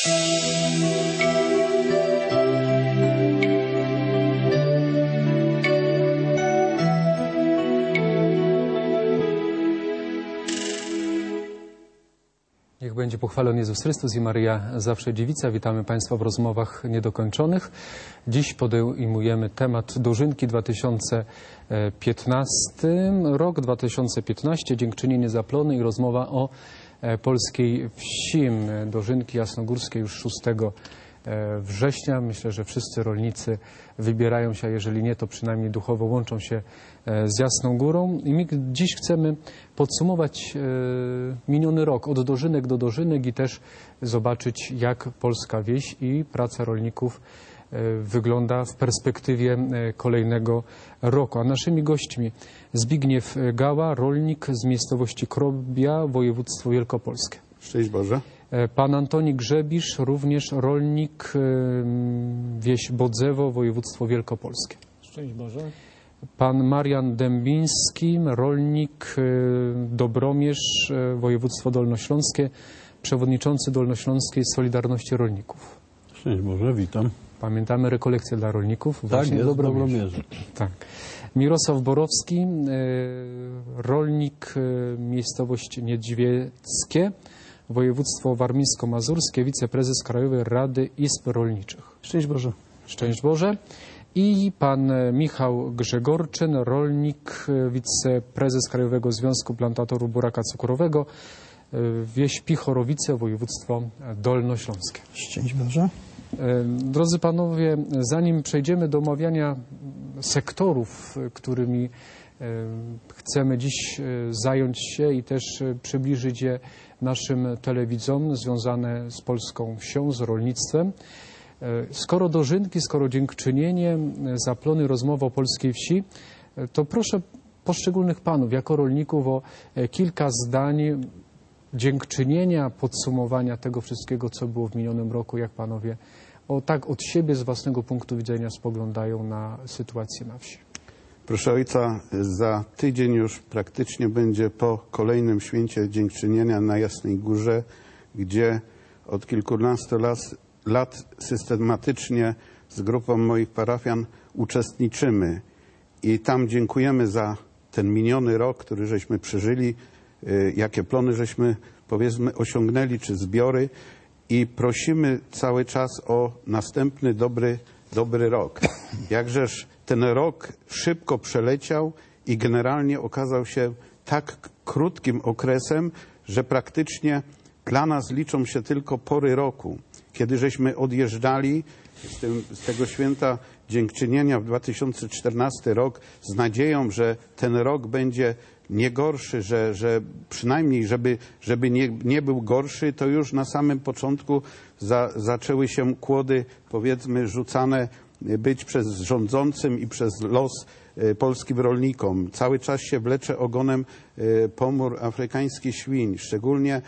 Niech będzie pochwalony Jezus Chrystus i Maryja zawsze Dziewica. Witamy Państwa w rozmowach niedokończonych. Dziś podejmujemy temat dożynki 2015, rok 2015, dziękczynienie za plony i rozmowa o polskiej wsi. Dożynki jasnogórskie już 6 września. Myślę, że wszyscy rolnicy wybierają się, a jeżeli nie, to przynajmniej duchowo łączą się z Jasną Górą. I my dziś chcemy podsumować miniony rok od dożynek do dożynek i też zobaczyć, jak polska wieś i praca rolników wygląda w perspektywie kolejnego roku. A naszymi gośćmi Zbigniew Gała, rolnik z miejscowości Krobia, województwo wielkopolskie. Szczęść Boże. Pan Antoni Grzebisz, również rolnik, wieś Bodzewo, województwo wielkopolskie. Szczęść Boże. Pan Marian Dębiński, rolnik, Dobromierz, województwo dolnośląskie, przewodniczący Dolnośląskiej Solidarności Rolników. Szczęść Boże, witam. Pamiętamy rekolekcje dla rolników. Tak, jest w Dobromierzu. Tak. Mirosław Borowski, rolnik, miejscowość Niedźwieckie, województwo warmińsko-mazurskie, wiceprezes Krajowej Rady Izb Rolniczych. Szczęść Boże. Szczęść Boże. I pan Michał Grzegorczyn, rolnik, wiceprezes Krajowego Związku Plantatorów Buraka Cukrowego, wieś Pichorowice, województwo dolnośląskie. Szczęść Boże. Drodzy panowie, zanim przejdziemy do omawiania sektorów, którymi chcemy dziś zająć się i też przybliżyć je naszym telewidzom, związane z polską wsią, z rolnictwem. Skoro dożynki, skoro dziękczynienie, zaplony, rozmowa o polskiej wsi, to proszę poszczególnych panów, jako rolników, o kilka zdań dziękczynienia, podsumowania tego wszystkiego, co było w minionym roku, jak panowie tak od siebie, z własnego punktu widzenia spoglądają na sytuację na wsi. Proszę ojca, za tydzień już praktycznie będzie po kolejnym święcie dziękczynienia na Jasnej Górze, gdzie od kilkunastu lat systematycznie z grupą moich parafian uczestniczymy. I tam dziękujemy za ten miniony rok, który żeśmy przeżyli, jakie plony żeśmy, powiedzmy, osiągnęli, czy zbiory. I prosimy cały czas o następny dobry rok. Jakżeż ten rok szybko przeleciał i generalnie okazał się tak krótkim okresem, że praktycznie dla nas liczą się tylko pory roku. Kiedy żeśmy odjeżdżali z tego święta dziękczynienia w 2014 rok z nadzieją, że ten rok będzie nie gorszy, że przynajmniej, żeby nie był gorszy, to już na samym początku zaczęły się kłody, powiedzmy, rzucane być przez rządzącym i przez los polskim rolnikom. Cały czas się wlecze ogonem pomór afrykańskich świń, szczególnie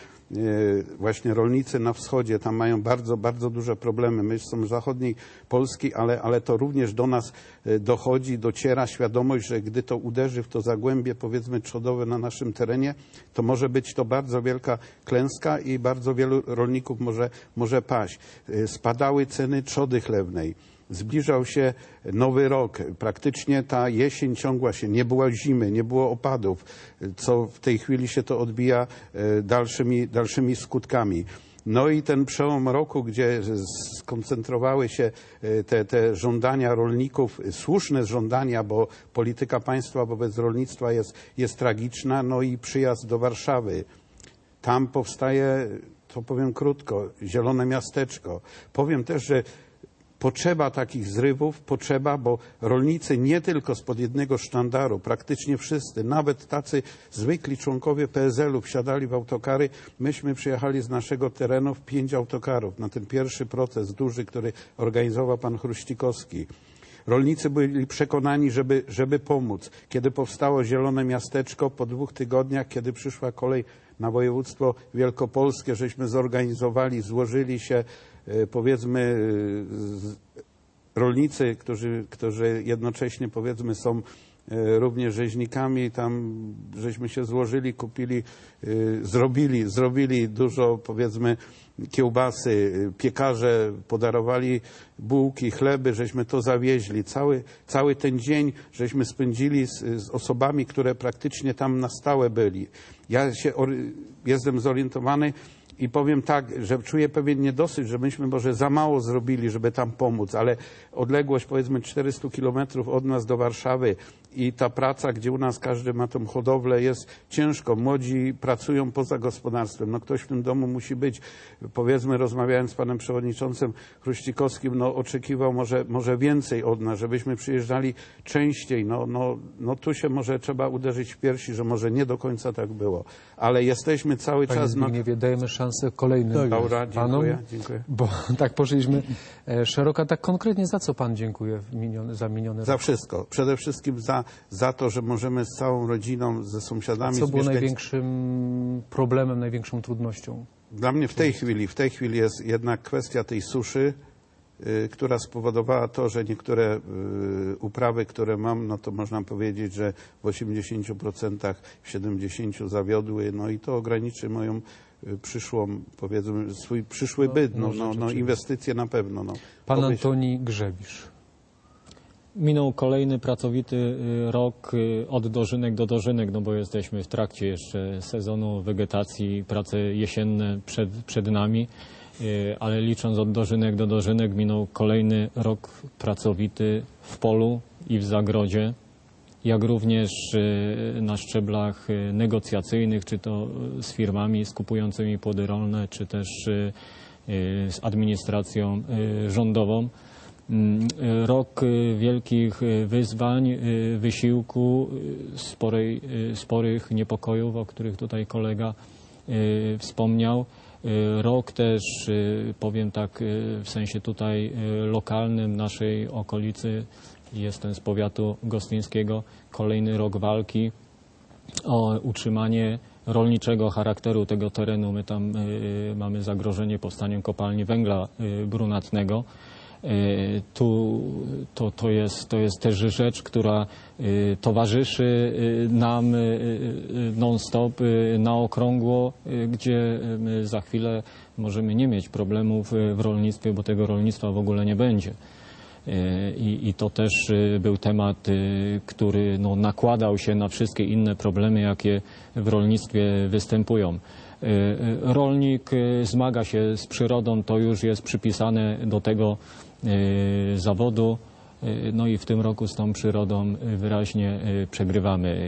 właśnie rolnicy na wschodzie, tam mają bardzo, bardzo duże problemy. My są z zachodniej Polski, ale to również do nas dochodzi, dociera świadomość, że gdy to uderzy w to zagłębie, powiedzmy, trzodowe na naszym terenie, to może być to bardzo wielka klęska i bardzo wielu rolników może paść. Spadały ceny trzody chlewnej. Zbliżał się nowy rok. Praktycznie ta jesień ciągła się. Nie było zimy, nie było opadów, co w tej chwili się to odbija dalszymi skutkami. No i ten przełom roku, gdzie skoncentrowały się te żądania rolników, słuszne żądania, bo polityka państwa wobec rolnictwa jest tragiczna, no i przyjazd do Warszawy. Tam powstaje, to powiem krótko, zielone miasteczko. Powiem też, że potrzeba takich zrywów, bo rolnicy nie tylko spod jednego sztandaru, praktycznie wszyscy, nawet tacy zwykli członkowie PSL-u wsiadali w autokary. Myśmy przyjechali z naszego terenu w 5 autokarów na ten pierwszy protest duży, który organizował pan Chruścikowski. Rolnicy byli przekonani, żeby pomóc. Kiedy powstało Zielone Miasteczko, po 2 tygodniach, kiedy przyszła kolej na województwo wielkopolskie, żeśmy zorganizowali, złożyli się, powiedzmy, rolnicy, którzy jednocześnie, powiedzmy, są również rzeźnikami. Tam żeśmy się złożyli, kupili, zrobili dużo, powiedzmy, kiełbasy. Piekarze podarowali bułki, chleby, żeśmy to zawieźli. Cały ten dzień żeśmy spędzili z osobami, które praktycznie tam na stałe byli. Ja jestem zorientowany i powiem tak, że czuję pewien niedosyt, że myśmy może za mało zrobili, żeby tam pomóc, ale odległość powiedzmy 400 kilometrów od nas do Warszawy i ta praca, gdzie u nas każdy ma tą hodowlę, jest ciężko. Młodzi pracują poza gospodarstwem. No ktoś w tym domu musi być. Powiedzmy, rozmawiając z panem przewodniczącym Chruścikowskim, no oczekiwał może więcej od nas, żebyśmy przyjeżdżali częściej. No tu się może trzeba uderzyć w piersi, że może nie do końca tak było. Ale jesteśmy cały Panie czas... Zbigniewie, dajemy szansę kolejnym Dobra, panom, dziękuję. bo tak poszliśmy szeroko. Tak konkretnie za co pan dziękuję za miniony Za rok? wszystko. Przede wszystkim za to, że możemy z całą rodziną, ze sąsiadami... Co było mieszkańcami- największym problemem, największą trudnością? Dla mnie w tej chwili jest jednak kwestia tej suszy, która spowodowała to, że niektóre uprawy, które mam, no to można powiedzieć, że w 80%, w 70% zawiodły, no i to ograniczy moją przyszłą, powiedzmy, swój przyszły byt, rzeczywiście. inwestycje na pewno. No. Pan Antoni Grzebisz. Minął kolejny pracowity rok od dożynek do dożynek, no bo jesteśmy w trakcie jeszcze sezonu wegetacji, prace jesienne przed nami, ale licząc od dożynek do dożynek minął kolejny rok pracowity w polu i w zagrodzie, jak również na szczeblach negocjacyjnych, czy to z firmami skupującymi płody rolne, czy też z administracją rządową. Rok wielkich wyzwań, wysiłku, sporych niepokojów, o których tutaj kolega wspomniał. Rok też, powiem tak, w sensie tutaj lokalnym naszej okolicy, jestem z powiatu gostyńskiego, kolejny rok walki o utrzymanie rolniczego charakteru tego terenu. My tam mamy zagrożenie powstaniem kopalni węgla brunatnego. To jest też rzecz, która towarzyszy nam non-stop, na okrągło, gdzie my za chwilę możemy nie mieć problemów w rolnictwie, bo tego rolnictwa w ogóle nie będzie. I to też był temat, który nakładał się na wszystkie inne problemy, jakie w rolnictwie występują. Rolnik zmaga się z przyrodą, to już jest przypisane do tego zawodu, no i w tym roku z tą przyrodą wyraźnie przegrywamy.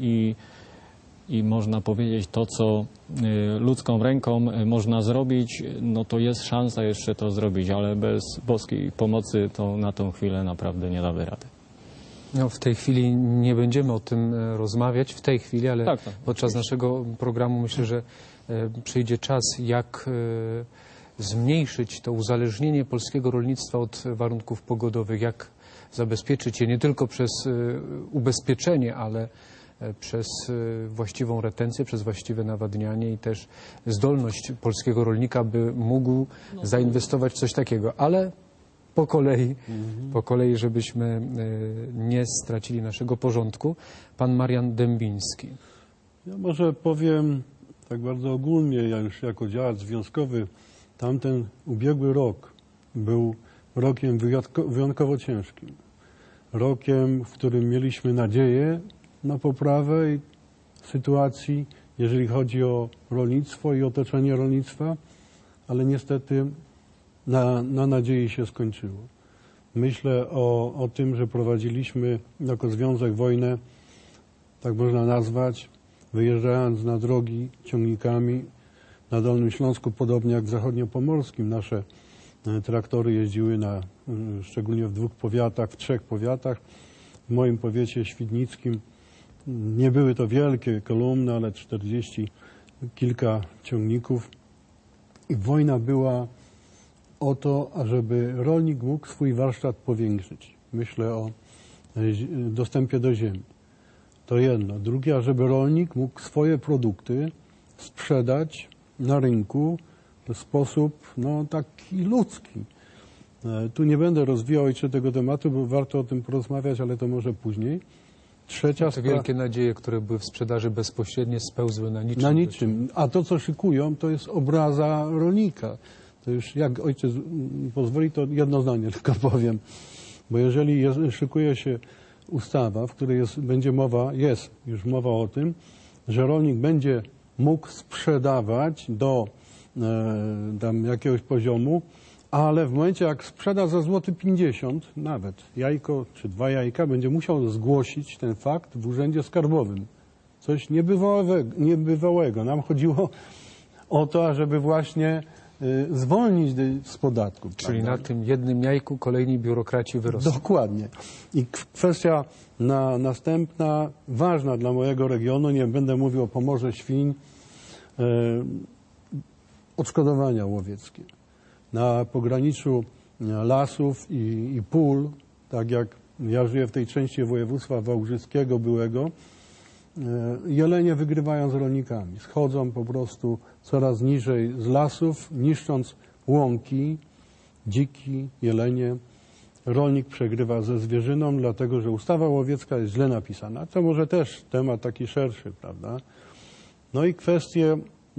I można powiedzieć, to co ludzką ręką można zrobić, no to jest szansa jeszcze to zrobić, ale bez boskiej pomocy to na tą chwilę naprawdę nie damy rady. No, w tej chwili nie będziemy o tym rozmawiać, w tej chwili, ale tak, podczas naszego programu myślę, że przyjdzie czas, jak zmniejszyć to uzależnienie polskiego rolnictwa od warunków pogodowych, jak zabezpieczyć je nie tylko przez ubezpieczenie, ale przez właściwą retencję, przez właściwe nawadnianie i też zdolność polskiego rolnika, by mógł zainwestować w coś takiego. Ale po kolei, żebyśmy nie stracili naszego porządku. Pan Marian Dębiński. Ja może powiem tak bardzo ogólnie, ja już jako działacz związkowy, tamten ubiegły rok był rokiem wyjątkowo ciężkim. Rokiem, w którym mieliśmy nadzieję na poprawę sytuacji, jeżeli chodzi o rolnictwo i otoczenie rolnictwa, ale niestety na nadziei się skończyło. Myślę o tym, że prowadziliśmy jako związek wojnę, tak można nazwać, wyjeżdżając na drogi ciągnikami na Dolnym Śląsku, podobnie jak w zachodniopomorskim. Nasze traktory jeździły szczególnie w 2 powiatach, w 3 powiatach. W moim powiecie świdnickim nie były to wielkie kolumny, ale 40 kilka ciągników. I wojna była o to, ażeby rolnik mógł swój warsztat powiększyć. Myślę o dostępie do ziemi. To jedno. Drugie, ażeby rolnik mógł swoje produkty sprzedać na rynku w sposób taki ludzki. Tu nie będę rozwijał jeszcze tego tematu, bo warto o tym porozmawiać, ale to może później. Trzecia Te wielkie nadzieje, które były w sprzedaży bezpośredniej, spełzły na niczym. Na niczym. A to, co szykują, to jest obraza rolnika. To już, jak ojciec pozwoli, to jedno zdanie tylko powiem. Bo jeżeli szykuje się ustawa, w której jest już mowa o tym, że rolnik będzie mógł sprzedawać do tam jakiegoś poziomu, ale w momencie, jak sprzeda za złoty 50, nawet jajko czy 2 jajka, będzie musiał zgłosić ten fakt w urzędzie skarbowym. Coś niebywałego. Nam chodziło o to, ażeby właśnie zwolnić z podatku. Czyli prawda? na tym jednym jajku kolejni biurokraci wyrosną. Dokładnie. I kwestia następna, ważna dla mojego regionu, nie będę mówił o pomorze świń, odszkodowania łowieckie. Na pograniczu lasów i pól, tak jak ja żyję w tej części województwa wałbrzyskiego byłego, jelenie wygrywają z rolnikami. Schodzą po prostu coraz niżej z lasów, niszcząc łąki, dziki, jelenie. Rolnik przegrywa ze zwierzyną, dlatego że ustawa łowiecka jest źle napisana. To może też temat taki szerszy, prawda? No i kwestie,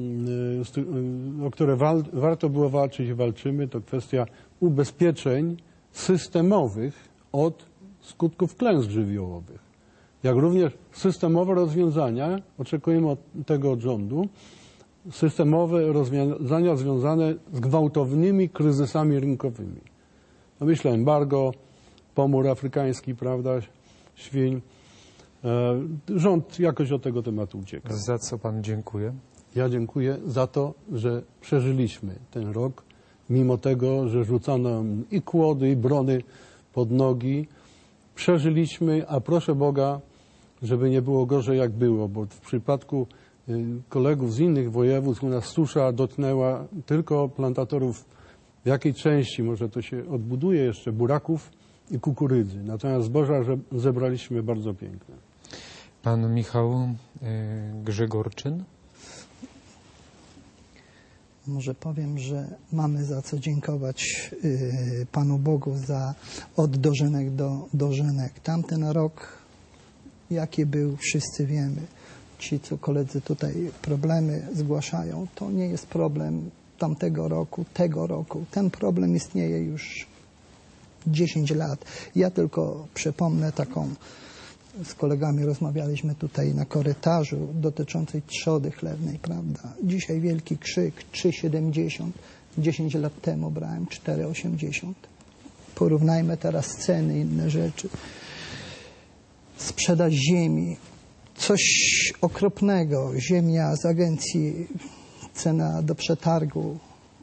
o które warto było walczyć i walczymy, to kwestia ubezpieczeń systemowych od skutków klęsk żywiołowych. Jak również systemowe rozwiązania, oczekujemy tego od rządu, systemowe rozwiązania związane z gwałtownymi kryzysami rynkowymi. No myślę, embargo, pomór afrykański, prawda, świń. Rząd jakoś od tego tematu ucieka. Za co pan dziękuję? Ja dziękuję za to, że przeżyliśmy ten rok, mimo tego, że rzucano i kłody, i brony pod nogi. Przeżyliśmy, a proszę Boga, żeby nie było gorzej jak było, bo w przypadku kolegów z innych województw u nas susza dotknęła tylko plantatorów, w jakiej części, może to się odbuduje jeszcze, buraków i kukurydzy. Natomiast zboża zebraliśmy bardzo piękne. Pan Michał Grzegorczyn. Może powiem, że mamy za co dziękować Panu Bogu za od dożynek do dożynek. Tamten rok, jaki był, wszyscy wiemy. Ci, co koledzy tutaj problemy zgłaszają, to nie jest problem tamtego roku, tego roku. Ten problem istnieje już 10 lat. Ja tylko przypomnę taką, z kolegami rozmawialiśmy tutaj na korytarzu dotyczącej trzody chlewnej, prawda? Dzisiaj wielki krzyk, 3,70. 10 lat temu brałem 4,80. Porównajmy teraz ceny, inne rzeczy. Sprzedaż ziemi. Coś okropnego. Ziemia z agencji, cena do przetargu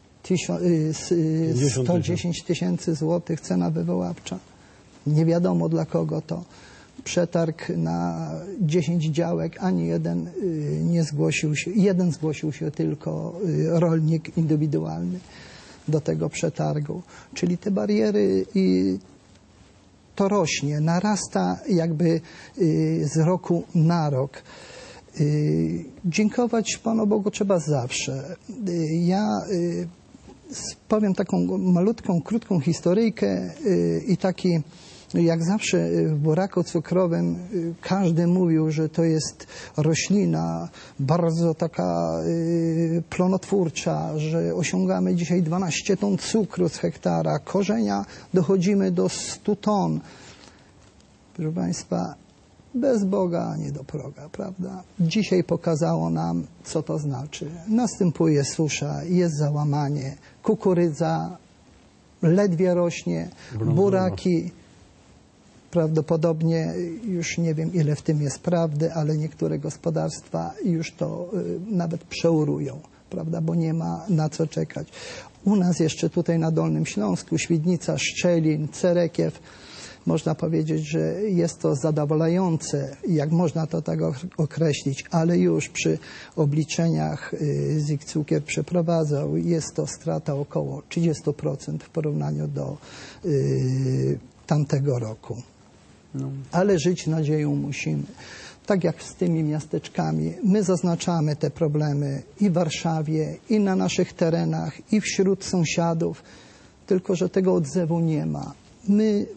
110 tysięcy złotych, cena wywoławcza. Nie wiadomo dla kogo to. Przetarg na 10 działek, ani jeden nie zgłosił się. Jeden zgłosił się tylko rolnik indywidualny do tego przetargu. Czyli te bariery i to rośnie, narasta jakby z roku na rok. Dziękować Panu Bogu trzeba zawsze. Ja powiem taką malutką, krótką historyjkę i taki, jak zawsze w buraku cukrowym każdy mówił, że to jest roślina bardzo taka plonotwórcza, że osiągamy dzisiaj 12 ton cukru z hektara, korzenia dochodzimy do 100 ton. Proszę Państwa, bez Boga nie do proga, prawda? Dzisiaj pokazało nam, co to znaczy. Następuje susza, jest załamanie, kukurydza ledwie rośnie, buraki. Prawdopodobnie już nie wiem, ile w tym jest prawdy, ale niektóre gospodarstwa już to nawet przeurują, prawda, bo nie ma na co czekać. U nas jeszcze tutaj na Dolnym Śląsku, Świdnica, Szczelin, Cerekiew, można powiedzieć, że jest to zadowalające, jak można to tak określić, ale już przy obliczeniach ZIK Cukier przeprowadzał, jest to strata około 30% w porównaniu do tamtego roku. Ale żyć nadzieją musimy. Tak jak z tymi miasteczkami, my zaznaczamy te problemy i w Warszawie, i na naszych terenach, i wśród sąsiadów, tylko że tego odzewu nie ma. My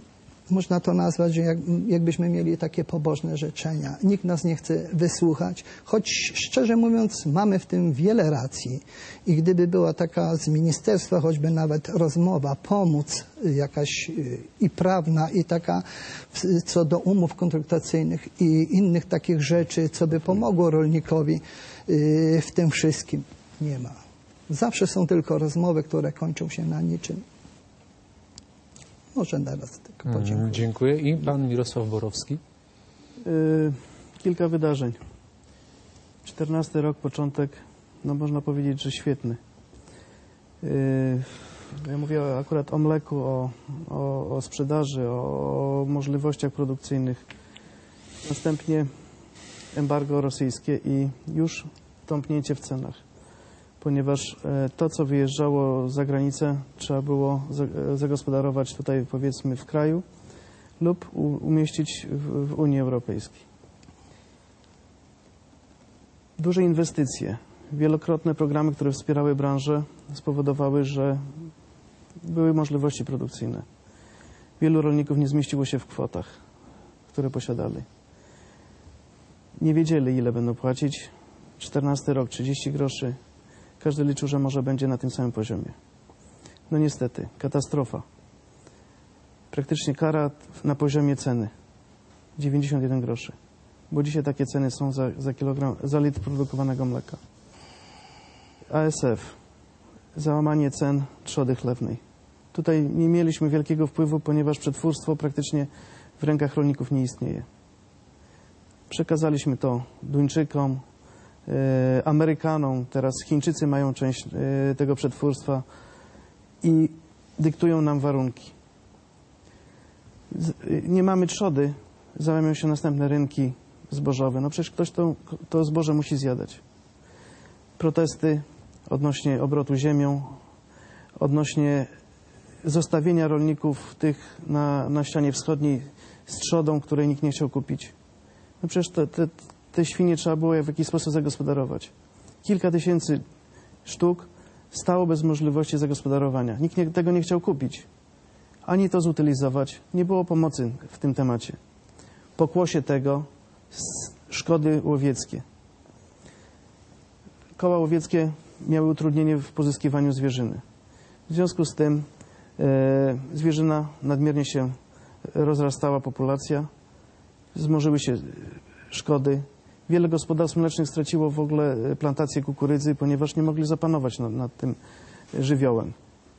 można to nazwać, że jakbyśmy mieli takie pobożne życzenia. Nikt nas nie chce wysłuchać, choć szczerze mówiąc mamy w tym wiele racji i gdyby była taka z ministerstwa choćby nawet rozmowa, pomóc jakaś i prawna i taka co do umów kontraktacyjnych i innych takich rzeczy, co by pomogło rolnikowi w tym wszystkim, nie ma. Zawsze są tylko rozmowy, które kończą się na niczym. Może teraz tylko podziękuję. Dziękuję. I pan Mirosław Borowski? Kilka wydarzeń. 14 rok, początek, no można powiedzieć, że świetny. Ja mówię akurat o mleku, o sprzedaży, o możliwościach produkcyjnych. Następnie embargo rosyjskie i już tąpnięcie w cenach, ponieważ to, co wyjeżdżało za granicę, trzeba było zagospodarować tutaj, powiedzmy, w kraju lub umieścić w Unii Europejskiej. Duże inwestycje, wielokrotne programy, które wspierały branżę, spowodowały, że były możliwości produkcyjne. Wielu rolników nie zmieściło się w kwotach, które posiadali. Nie wiedzieli, ile będą płacić. 14 rok, 30 groszy. Każdy liczył, że może będzie na tym samym poziomie. No niestety, katastrofa. Praktycznie kara na poziomie ceny. 91 groszy. Bo dzisiaj takie ceny są za kilogram, za litr produkowanego mleka. ASF. Załamanie cen trzody chlewnej. Tutaj nie mieliśmy wielkiego wpływu, ponieważ przetwórstwo praktycznie w rękach rolników nie istnieje. Przekazaliśmy to Duńczykom, Amerykanom, teraz Chińczycy mają część tego przetwórstwa i dyktują nam warunki. Nie mamy trzody, załamią się następne rynki zbożowe. No przecież ktoś to zboże musi zjadać. Protesty odnośnie obrotu ziemią, odnośnie zostawienia rolników tych na ścianie wschodniej z trzodą, której nikt nie chciał kupić. No przecież te świnie trzeba było w jakiś sposób zagospodarować. Kilka tysięcy sztuk stało bez możliwości zagospodarowania. Nikt tego nie chciał kupić. Ani to zutylizować. Nie było pomocy w tym temacie. Pokłosie tego szkody łowieckie. Koła łowieckie miały utrudnienie w pozyskiwaniu zwierzyny. W związku z tym zwierzyna nadmiernie się rozrastała, populacja. Wzmożyły się szkody. Wiele gospodarstw mlecznych straciło w ogóle plantację kukurydzy, ponieważ nie mogli zapanować nad tym żywiołem.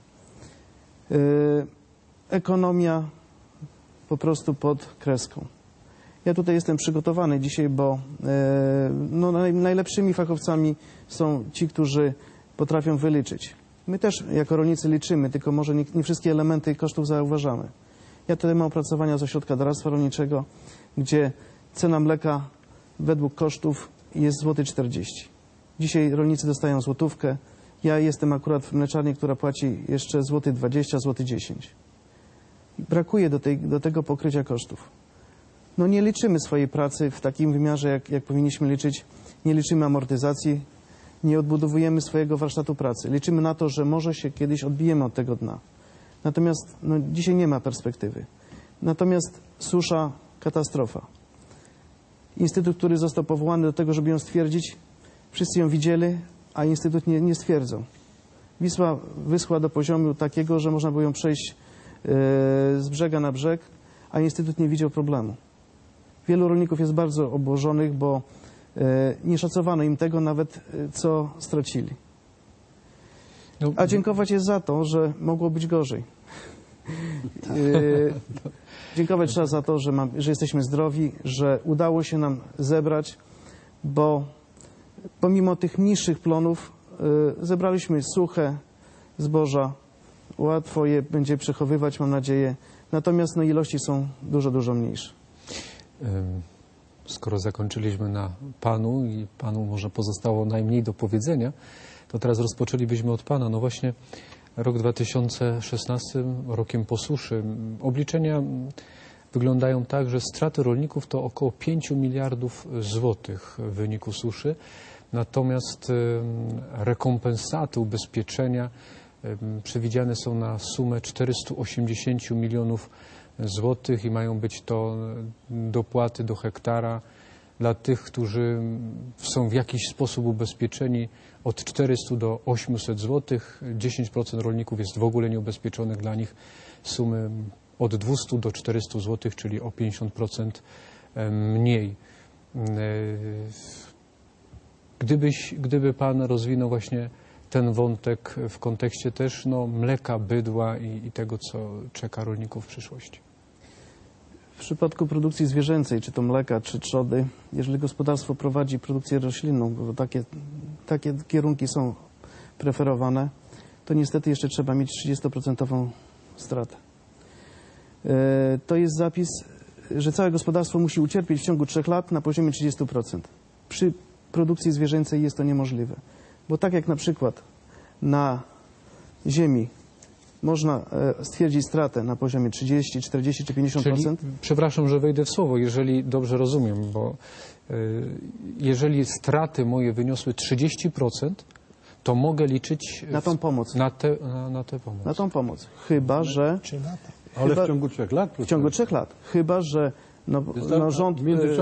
Ekonomia po prostu pod kreską. Ja tutaj jestem przygotowany dzisiaj, bo no, najlepszymi fachowcami są ci, którzy potrafią wyliczyć. My też jako rolnicy liczymy, tylko może nie wszystkie elementy kosztów zauważamy. Ja tutaj mam opracowania z Ośrodka Doradztwa Rolniczego, gdzie cena mleka według kosztów jest złoty 40. Dzisiaj rolnicy dostają złotówkę. Ja jestem akurat w mleczarni, która płaci jeszcze złoty 20, złoty 10. Brakuje do tego pokrycia kosztów. No nie liczymy swojej pracy w takim wymiarze, jak powinniśmy liczyć. Nie liczymy amortyzacji, nie odbudowujemy swojego warsztatu pracy. Liczymy na to, że może się kiedyś odbijemy od tego dna. Natomiast no, dzisiaj nie ma perspektywy. Natomiast susza, katastrofa. Instytut, który został powołany do tego, żeby ją stwierdzić, wszyscy ją widzieli, a Instytut nie stwierdzał. Wisła wyschła do poziomu takiego, że można było ją przejść z brzega na brzeg, a Instytut nie widział problemu. Wielu rolników jest bardzo obłożonych, bo nie szacowano im tego nawet, co stracili. A dziękować jest za to, że mogło być gorzej. Dziękować trzeba za to, że jesteśmy zdrowi, że udało się nam zebrać, bo pomimo tych niższych plonów zebraliśmy suche zboża. Łatwo je będzie przechowywać, mam nadzieję. Natomiast no, ilości są dużo, dużo mniejsze. Skoro zakończyliśmy na Panu i Panu może pozostało najmniej do powiedzenia, to teraz rozpoczęlibyśmy od Pana. No właśnie rok 2016 rokiem po suszy. Obliczenia wyglądają tak, że straty rolników to około 5 miliardów złotych w wyniku suszy. Natomiast rekompensaty, ubezpieczenia przewidziane są na sumę 480 milionów złotych i mają być to dopłaty do hektara dla tych, którzy są w jakiś sposób ubezpieczeni od 400 do 800 zł. 10% rolników jest w ogóle nieubezpieczonych, dla nich sumy od 200 do 400 zł, czyli o 50% mniej. Gdyby Pan rozwinął właśnie ten wątek w kontekście też mleka, bydła i tego, co czeka rolników w przyszłości. W przypadku produkcji zwierzęcej, czy to mleka, czy trzody, jeżeli gospodarstwo prowadzi produkcję roślinną, bo takie kierunki są preferowane, to niestety jeszcze trzeba mieć 30% stratę. To jest zapis, że całe gospodarstwo musi ucierpieć w ciągu 3 lat na poziomie 30%. Przy produkcji zwierzęcej jest to niemożliwe, bo tak jak na przykład na ziemi można stwierdzić stratę na poziomie 30, 40 czy 50%. Czyli, przepraszam, że wejdę w słowo, jeżeli dobrze rozumiem, bo jeżeli straty moje wyniosły 30%, to mogę liczyć na tą pomoc. Na tę pomoc. Na tą pomoc. Chyba, że... Ale w ciągu 3 lat? W ciągu 3 lat. Chyba, że rząd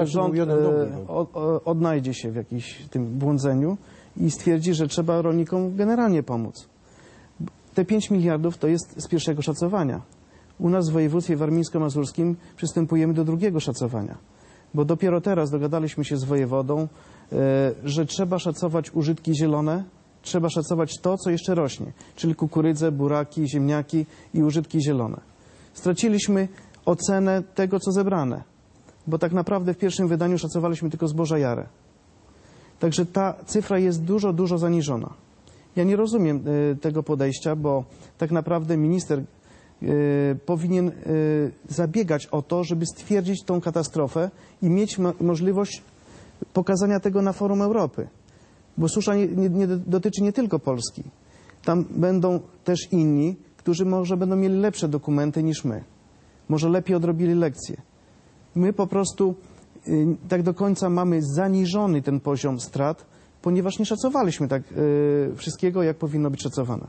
odnajdzie się w jakimś tym błądzeniu i stwierdzi, że trzeba rolnikom generalnie pomóc. Te 5 miliardów to jest z pierwszego szacowania. U nas w województwie warmińsko-mazurskim przystępujemy do drugiego szacowania, bo dopiero teraz dogadaliśmy się z wojewodą, że trzeba szacować użytki zielone, trzeba szacować to, co jeszcze rośnie, czyli kukurydzę, buraki, ziemniaki i użytki zielone. Straciliśmy ocenę tego, co zebrane, bo tak naprawdę w pierwszym wydaniu szacowaliśmy tylko zboża jare. Także ta cyfra jest dużo, dużo zaniżona. Ja nie rozumiem tego podejścia, bo tak naprawdę minister powinien zabiegać o to, żeby stwierdzić tą katastrofę i mieć możliwość pokazania tego na forum Europy. Bo susza nie dotyczy nie tylko Polski. Tam będą też inni, którzy może będą mieli lepsze dokumenty niż my. Może lepiej odrobili lekcje. My po prostu tak do końca mamy zaniżony ten poziom strat, ponieważ nie szacowaliśmy tak wszystkiego, jak powinno być szacowane.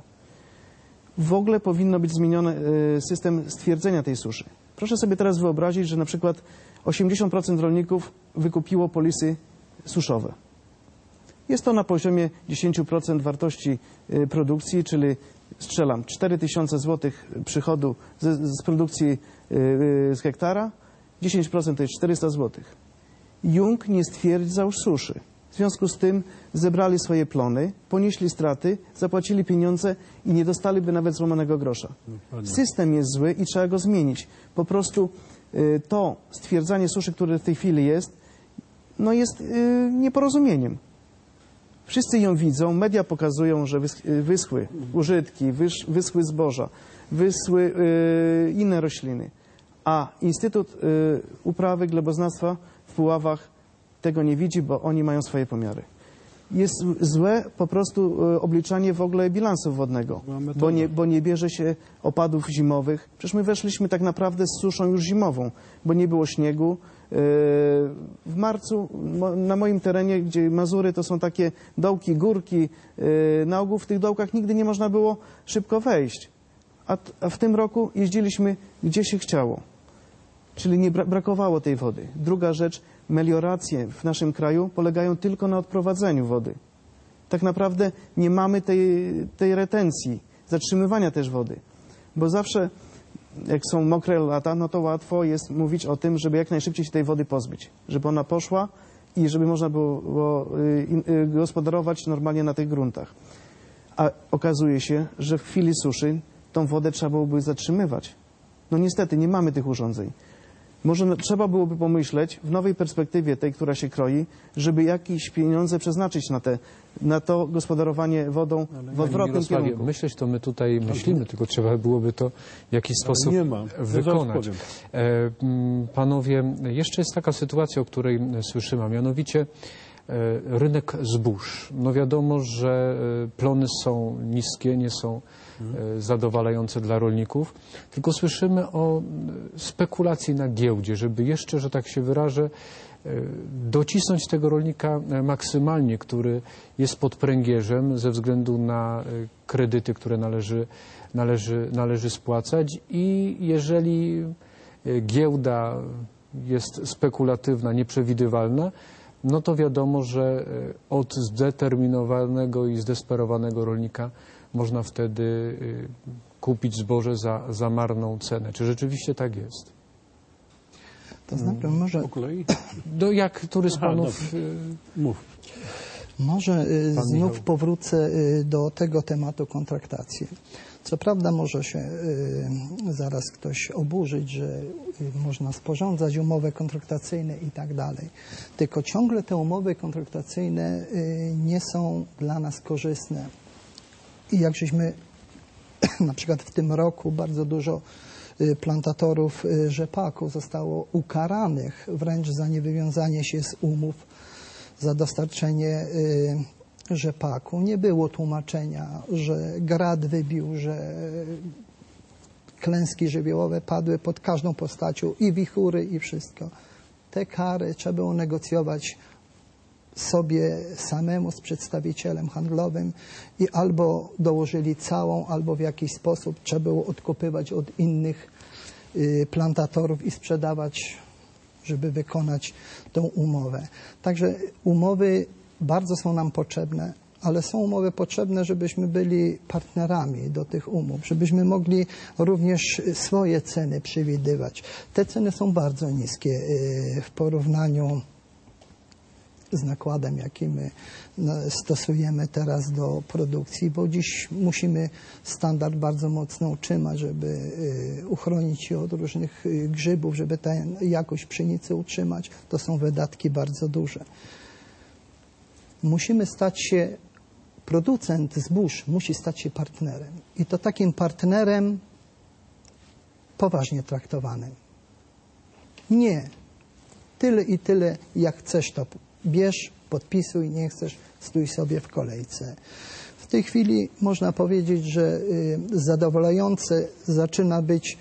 W ogóle powinno być zmieniony system stwierdzenia tej suszy. Proszę sobie teraz wyobrazić, że na przykład 80% rolników wykupiło polisy suszowe. Jest to na poziomie 10% wartości produkcji, czyli strzelam 4000 zł przychodu z produkcji z hektara, 10% to jest 400 zł. Jung nie stwierdzał suszy. W związku z tym zebrali swoje plony, ponieśli straty, zapłacili pieniądze i nie dostaliby nawet złamanego grosza. System jest zły i trzeba go zmienić. Po prostu to stwierdzanie suszy, które w tej chwili jest, jest nieporozumieniem. Wszyscy ją widzą, media pokazują, że wyschły użytki, wyschły zboża, wyschły inne rośliny. A Instytut Uprawy Gleboznawstwa w Puławach tego nie widzi, bo oni mają swoje pomiary. Jest złe po prostu obliczanie w ogóle bilansu wodnego, bo nie bierze się opadów zimowych. Przecież my weszliśmy tak naprawdę z suszą już zimową, bo nie było śniegu. W marcu na moim terenie, gdzie Mazury to są takie dołki, górki, na ogół w tych dołkach nigdy nie można było szybko wejść. A w tym roku jeździliśmy gdzie się chciało. Czyli nie brakowało tej wody. Druga rzecz, melioracje w naszym kraju polegają tylko na odprowadzeniu wody. Tak naprawdę nie mamy tej retencji, zatrzymywania też wody. Bo zawsze, jak są mokre lata, to łatwo jest mówić o tym, żeby jak najszybciej się tej wody pozbyć. Żeby ona poszła i żeby można było gospodarować normalnie na tych gruntach. A okazuje się, że w chwili suszy tą wodę trzeba byłoby zatrzymywać. Niestety nie mamy tych urządzeń. Może trzeba byłoby pomyśleć w nowej perspektywie, tej, która się kroi, żeby jakieś pieniądze przeznaczyć na to gospodarowanie wodą w odwrotnym kierunku. Myśleć to my tutaj myślimy, tylko trzeba byłoby to w jakiś sposób wykonać. Panowie, jeszcze jest taka sytuacja, o której słyszymy, a mianowicie rynek zbóż. Wiadomo, że plony są niskie, nie są zadowalające dla rolników, tylko słyszymy o spekulacji na giełdzie, żeby jeszcze, że tak się wyrażę, docisnąć tego rolnika maksymalnie, który jest pod pręgierzem ze względu na kredyty, które należy spłacać, i jeżeli giełda jest spekulatywna, nieprzewidywalna, no to wiadomo, że od zdeterminowanego i zdesperowanego rolnika można wtedy kupić zboże za marną cenę. Czy rzeczywiście tak jest? To znaczy, może... Po kolei? Który z panów... Mów. Może Pan znów Michał. powrócę do tego tematu kontraktacji. Co prawda może się zaraz ktoś oburzyć, że można sporządzać umowy kontraktacyjne i tak dalej. Tylko ciągle te umowy kontraktacyjne nie są dla nas korzystne. I jak żeśmy na przykład w tym roku bardzo dużo plantatorów rzepaku zostało ukaranych wręcz za niewywiązanie się z umów, za dostarczenie rzepaku. Nie było tłumaczenia, że grad wybił, że klęski żywiołowe padły pod każdą postacią, i wichury, i wszystko. Te kary trzeba było negocjować sobie samemu z przedstawicielem handlowym i albo dołożyli całą, albo w jakiś sposób trzeba było odkupywać od innych plantatorów i sprzedawać, żeby wykonać tą umowę. Także umowy bardzo są nam potrzebne, ale są umowy potrzebne, żebyśmy byli partnerami do tych umów, żebyśmy mogli również swoje ceny przewidywać. Te ceny są bardzo niskie w porównaniu z nakładem, jaki my stosujemy teraz do produkcji, bo dziś musimy standard bardzo mocno utrzymać, żeby uchronić się od różnych grzybów, żeby tę jakość pszenicy utrzymać. To są wydatki bardzo duże. Musimy stać się, producent zbóż musi stać się partnerem. I to takim partnerem poważnie traktowanym. Nie tyle i tyle, jak chcesz, to bierz, podpisuj, nie chcesz, stój sobie w kolejce. W tej chwili można powiedzieć, że zadowalające zaczyna być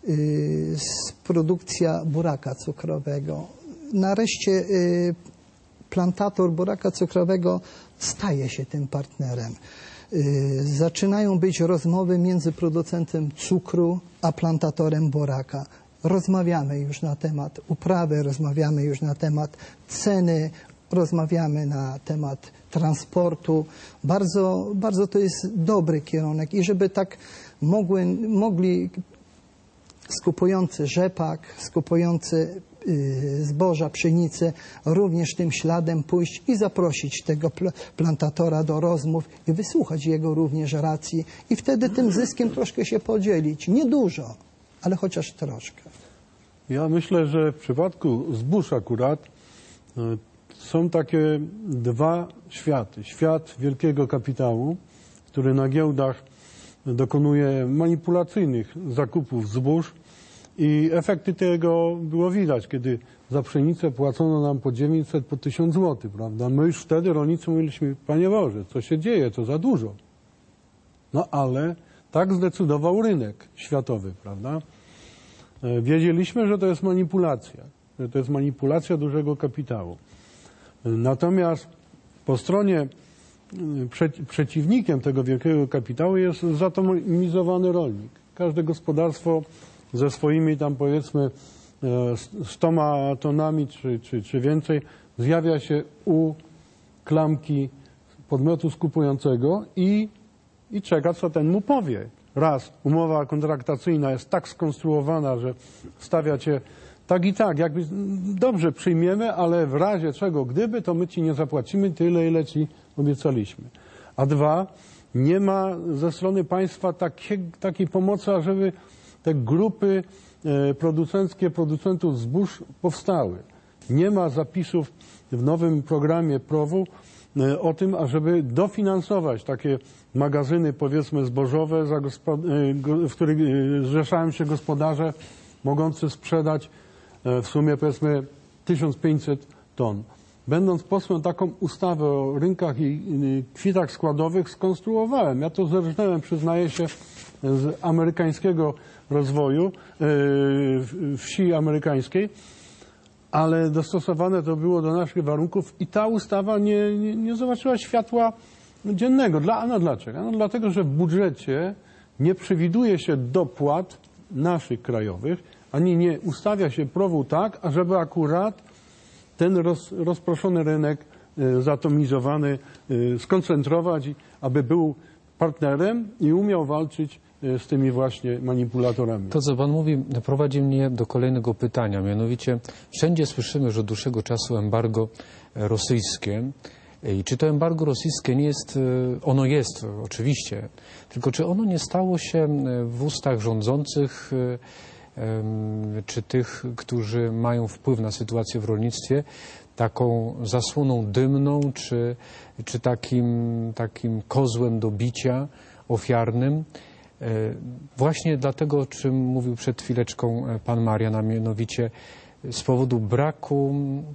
produkcja buraka cukrowego. Nareszcie plantator buraka cukrowego staje się tym partnerem. Zaczynają być rozmowy między producentem cukru a plantatorem buraka. Rozmawiamy już na temat uprawy, rozmawiamy już na temat ceny, rozmawiamy na temat transportu. Bardzo, bardzo to jest dobry kierunek i żeby tak mogli skupujący rzepak, skupujący zboża, pszenicę, również tym śladem pójść i zaprosić tego plantatora do rozmów i wysłuchać jego również racji i wtedy tym zyskiem troszkę się podzielić. Niedużo, ale chociaż troszkę. Ja myślę, że w przypadku zbóż akurat są takie dwa światy. Świat wielkiego kapitału, który na giełdach dokonuje manipulacyjnych zakupów zbóż i efekty tego było widać, kiedy za pszenicę płacono nam po 900, po 1000 zł, prawda? My już wtedy rolnicy mówiliśmy, Panie Boże, co się dzieje, to za dużo. No ale tak zdecydował rynek światowy, prawda? Wiedzieliśmy, że to jest manipulacja dużego kapitału. Natomiast po stronie przeciwnikiem tego wielkiego kapitału jest zatomizowany rolnik. Każde gospodarstwo ze swoimi tam powiedzmy 100 tonami czy więcej zjawia się u klamki podmiotu skupującego i czeka, co ten mu powie. Raz, umowa kontraktacyjna jest tak skonstruowana, że stawia cię tak i tak, jakby dobrze przyjmiemy, ale w razie czego, gdyby, to my ci nie zapłacimy tyle, ile ci obiecaliśmy. A dwa, nie ma ze strony państwa takiej pomocy, ażeby te grupy producenckie producentów zbóż powstały. Nie ma zapisów w nowym programie PROW-u o tym, ażeby dofinansować takie magazyny, powiedzmy, zbożowe, w których zrzeszają się gospodarze mogący sprzedać w sumie, powiedzmy, 1500 ton. będąc posłem, taką ustawę o rynkach i kwitach składowych skonstruowałem. Ja to zerżnąłem, przyznaję się, z amerykańskiego rozwoju, wsi amerykańskiej, ale dostosowane to było do naszych warunków i ta ustawa nie zobaczyła światła dziennego. Dlaczego? No dlatego, że w budżecie nie przewiduje się dopłat naszych krajowych, ani nie ustawia się PROW-u tak, ażeby akurat ten rozproszony rynek, zatomizowany, skoncentrować, aby był partnerem i umiał walczyć z tymi właśnie manipulatorami. To, co pan mówi, prowadzi mnie do kolejnego pytania. Mianowicie, wszędzie słyszymy, że od dłuższego czasu embargo rosyjskie. I czy to embargo rosyjskie nie jest, ono jest oczywiście, tylko czy ono nie stało się w ustach rządzących, czy tych, którzy mają wpływ na sytuację w rolnictwie, taką zasłoną dymną, czy takim kozłem do bicia ofiarnym? Właśnie dlatego, o czym mówił przed chwileczką pan Marian, a mianowicie z powodu braku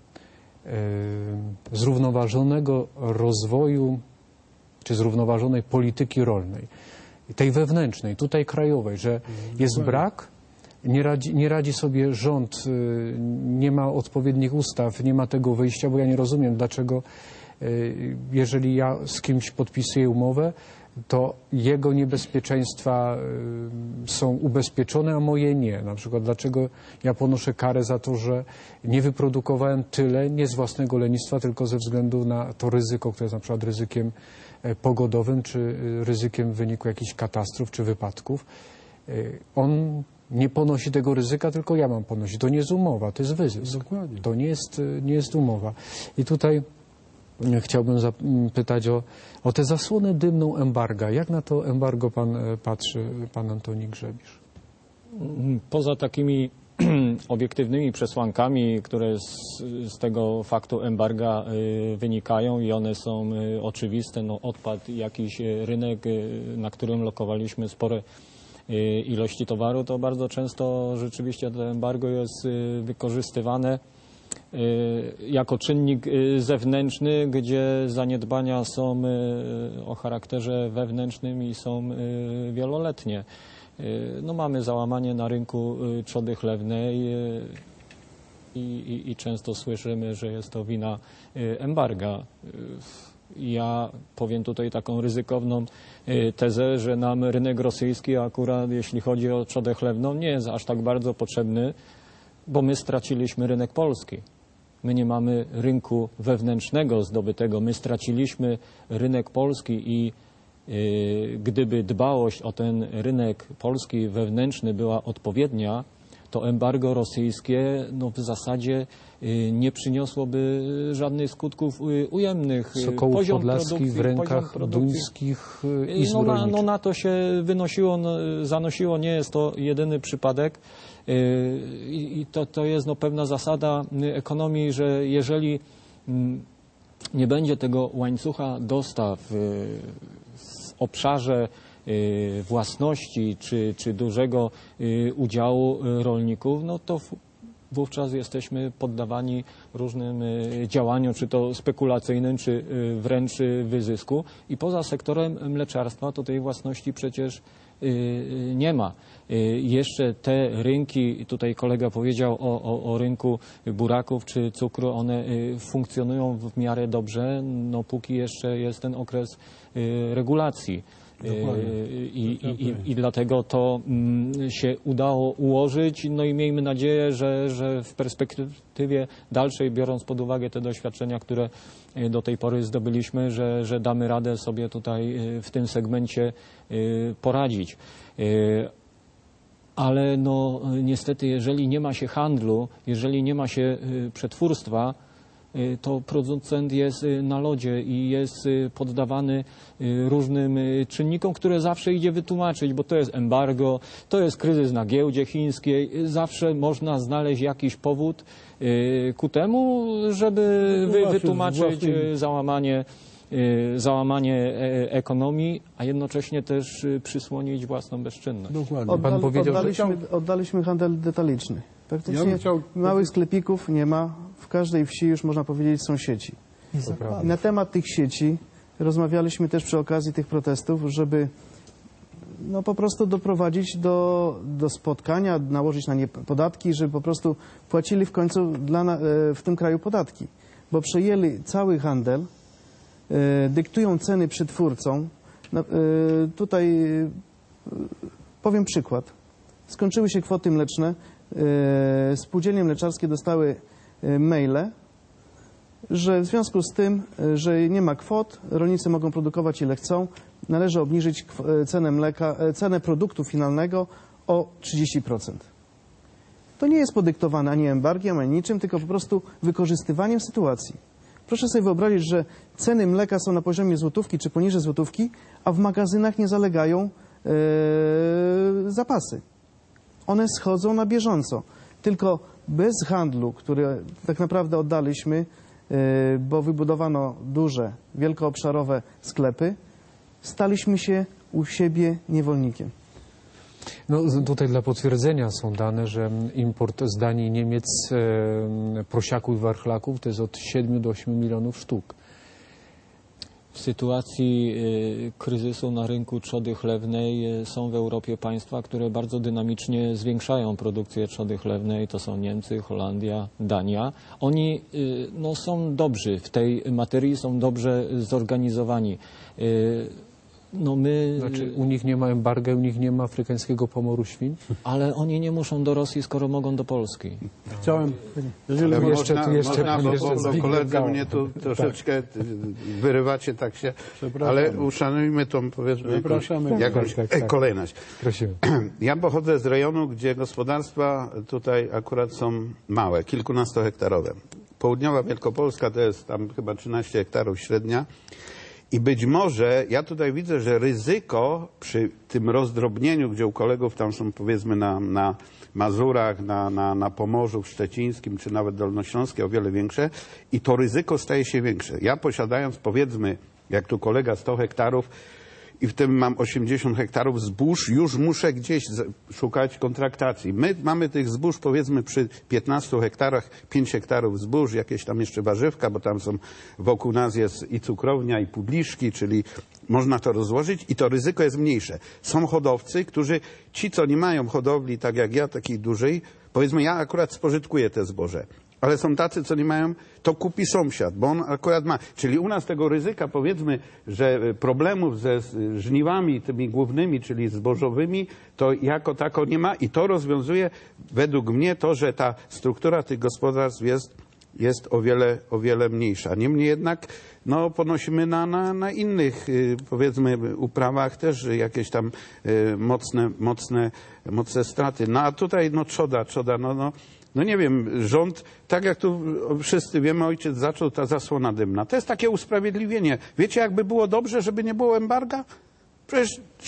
zrównoważonego rozwoju, czy zrównoważonej polityki rolnej, tej wewnętrznej, tutaj krajowej, że jest brak, nie radzi sobie rząd, nie ma odpowiednich ustaw, nie ma tego wyjścia, bo ja nie rozumiem, dlaczego jeżeli ja z kimś podpisuję umowę, to jego niebezpieczeństwa są ubezpieczone, a moje nie. Na przykład dlaczego ja ponoszę karę za to, że nie wyprodukowałem tyle, nie z własnego lenistwa, tylko ze względu na to ryzyko, które jest na przykład ryzykiem pogodowym, czy ryzykiem w wyniku jakichś katastrof, czy wypadków. On nie ponosi tego ryzyka, tylko ja mam ponosić. To nie jest umowa, to jest wyzysk. Dokładnie. To nie jest umowa. I tutaj chciałbym zapytać o tę zasłonę dymną embarga. Jak na to embargo pan patrzy, pan Antoni Grzebisz? Poza takimi obiektywnymi przesłankami, które z tego faktu embarga wynikają i one są oczywiste, no odpadł jakiś rynek, na którym lokowaliśmy spore ilości towaru, to bardzo często rzeczywiście to embargo jest wykorzystywane jako czynnik zewnętrzny, gdzie zaniedbania są o charakterze wewnętrznym i są wieloletnie. No, mamy załamanie na rynku trzody chlewnej i często słyszymy, że jest to wina embarga. Ja powiem tutaj taką ryzykowną tezę, że nam rynek rosyjski akurat jeśli chodzi o trzodę chlewną nie jest aż tak bardzo potrzebny, bo my straciliśmy rynek polski. My nie mamy rynku wewnętrznego zdobytego. My straciliśmy rynek polski i gdyby dbałość o ten rynek polski wewnętrzny była odpowiednia, to embargo rosyjskie no, w zasadzie nie przyniosłoby żadnych skutków ujemnych. Sokołów podlaskich w rękach duńskich izb rolniczych. No na to się wynosiło, zanosiło, nie jest to jedyny przypadek. I to jest no, pewna zasada ekonomii, że jeżeli nie będzie tego łańcucha dostaw w obszarze własności czy dużego udziału rolników, no to wówczas jesteśmy poddawani różnym działaniom, czy to spekulacyjnym, czy wręcz wyzysku. I poza sektorem mleczarstwa to tej własności przecież nie ma. Jeszcze te rynki, tutaj kolega powiedział o rynku buraków czy cukru, one funkcjonują w miarę dobrze, no póki jeszcze jest ten okres regulacji. I dlatego to się udało ułożyć, no i miejmy nadzieję, że w perspektywie dalszej, biorąc pod uwagę te doświadczenia, które do tej pory zdobyliśmy, że damy radę sobie tutaj w tym segmencie poradzić. Ale no niestety, jeżeli nie ma się handlu, jeżeli nie ma się przetwórstwa, to producent jest na lodzie i jest poddawany różnym czynnikom, które zawsze idzie wytłumaczyć, bo to jest embargo, to jest kryzys na giełdzie chińskiej. Zawsze można znaleźć jakiś powód ku temu, żeby wytłumaczyć załamanie ekonomii, a jednocześnie też przysłonić własną bezczynność. Dokładnie. Oddaliśmy handel detaliczny. Praktycznie bym chciał- małych sklepików nie ma. W każdej wsi już można powiedzieć są sieci. I na temat tych sieci rozmawialiśmy też przy okazji tych protestów, żeby no po prostu doprowadzić do spotkania, nałożyć na nie podatki, żeby po prostu płacili w końcu w tym kraju podatki. Bo przejęli cały handel, dyktują ceny przetwórcom. Tutaj powiem przykład. Skończyły się kwoty mleczne. Spółdzielnie mleczarskie dostały maile, że w związku z tym, że nie ma kwot, rolnicy mogą produkować ile chcą, należy obniżyć cenę mleka, cenę produktu finalnego o 30%. To nie jest podyktowane ani embargiem, ani niczym, tylko po prostu wykorzystywaniem sytuacji. Proszę sobie wyobrazić, że ceny mleka są na poziomie złotówki czy poniżej złotówki, a w magazynach nie zalegają zapasy. One schodzą na bieżąco. Tylko bez handlu, który tak naprawdę oddaliśmy, bo wybudowano duże, wielkoobszarowe sklepy, staliśmy się u siebie niewolnikiem. No, tutaj dla potwierdzenia są dane, że import z Danii i Niemiec prosiaków i warchlaków to jest od 7 do 8 milionów sztuk. W sytuacji kryzysu na rynku trzody chlewnej są w Europie państwa, które bardzo dynamicznie zwiększają produkcję trzody chlewnej. To są Niemcy, Holandia, Dania. Oni no, są dobrzy w tej materii, są dobrze zorganizowani. No my... Znaczy u nich nie ma embarga, u nich nie ma afrykańskiego pomoru świń? Ale oni nie muszą do Rosji, skoro mogą do Polski. Chciałem, jeżeli Ale jeszcze bo Zbigniew koledzy Gała. mnie tu troszeczkę wyrywacie tak się, Przepraszam. ale uszanujmy tą, powiedzmy, Zapraszamy. jakąś Tak. kolejność. Prosimy. Ja pochodzę z rejonu, gdzie gospodarstwa tutaj akurat są małe, kilkunastohektarowe. Południowa Wielkopolska to jest tam chyba 13 hektarów średnia. I być może, ja tutaj widzę, że ryzyko przy tym rozdrobnieniu, gdzie u kolegów tam są powiedzmy na Mazurach, na Pomorzu Szczecińskim, czy nawet Dolnośląskie o wiele większe i to ryzyko staje się większe. Ja posiadając powiedzmy, jak tu kolega 100 hektarów i w tym mam 80 hektarów zbóż, już muszę gdzieś szukać kontraktacji. My mamy tych zbóż powiedzmy przy 15 hektarach, 5 hektarów zbóż, jakieś tam jeszcze warzywka, bo tam są wokół nas jest i cukrownia, i pudliszki, czyli można to rozłożyć i to ryzyko jest mniejsze. Są hodowcy, którzy, ci co nie mają hodowli, tak jak ja, takiej dużej, powiedzmy ja akurat spożytkuję te zboże. Ale są tacy, co nie mają, to kupi sąsiad, bo on akurat ma. Czyli u nas tego ryzyka, powiedzmy, że problemów ze żniwami tymi głównymi, czyli zbożowymi, to jako tako nie ma i to rozwiązuje według mnie to, że ta struktura tych gospodarstw jest o wiele mniejsza. Niemniej jednak no, ponosimy na innych, powiedzmy, uprawach też jakieś tam mocne straty. No a tutaj no trzoda, no nie wiem, rząd, tak jak tu wszyscy wiemy, ojciec zaczął, ta zasłona dymna. To jest takie usprawiedliwienie. Wiecie, jakby było dobrze, żeby nie było embarga? Przecież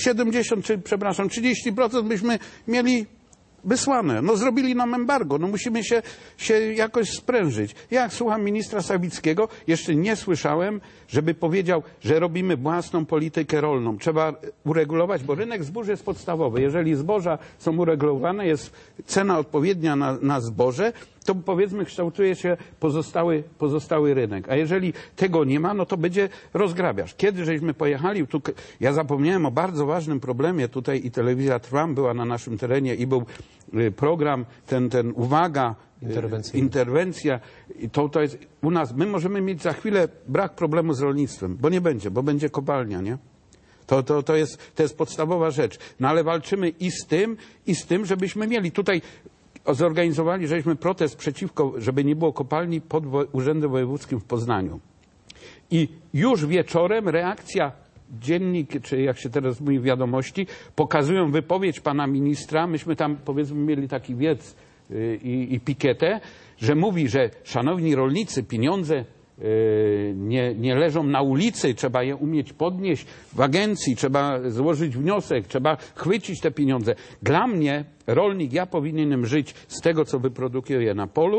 30% byśmy mieli wysłane. No zrobili nam embargo, no musimy się jakoś sprężyć. Ja jak słucham ministra Sawickiego, jeszcze nie słyszałem, żeby powiedział, że robimy własną politykę rolną. Trzeba uregulować, bo rynek zbóż jest podstawowy. Jeżeli zboża są uregulowane, jest cena odpowiednia na zboże, to powiedzmy kształtuje się pozostały rynek. A jeżeli tego nie ma, no to będzie rozgrabiarz. Kiedy żeśmy pojechali, tu, ja zapomniałem o bardzo ważnym problemie tutaj i telewizja Trwam była na naszym terenie i był program, ten uwaga, interwencja. I to jest u nas, my możemy mieć za chwilę brak problemu z rolnictwem, bo nie będzie, bo będzie kopalnia, nie? To jest podstawowa rzecz. No ale walczymy i z tym, żebyśmy mieli tutaj. Zorganizowali, żeśmy protest przeciwko, żeby nie było kopalni pod Urzędem Wojewódzkim w Poznaniu. I już wieczorem reakcja, dziennik, czy jak się teraz mówi, Wiadomości, pokazują wypowiedź pana ministra. Myśmy tam, powiedzmy, mieli taki wiec i pikietę, że mówi, że szanowni rolnicy, pieniądze nie leżą na ulicy, trzeba je umieć podnieść w agencji, trzeba złożyć wniosek, trzeba chwycić te pieniądze. Dla mnie rolnik, ja powinienem żyć z tego, co wyprodukuję na polu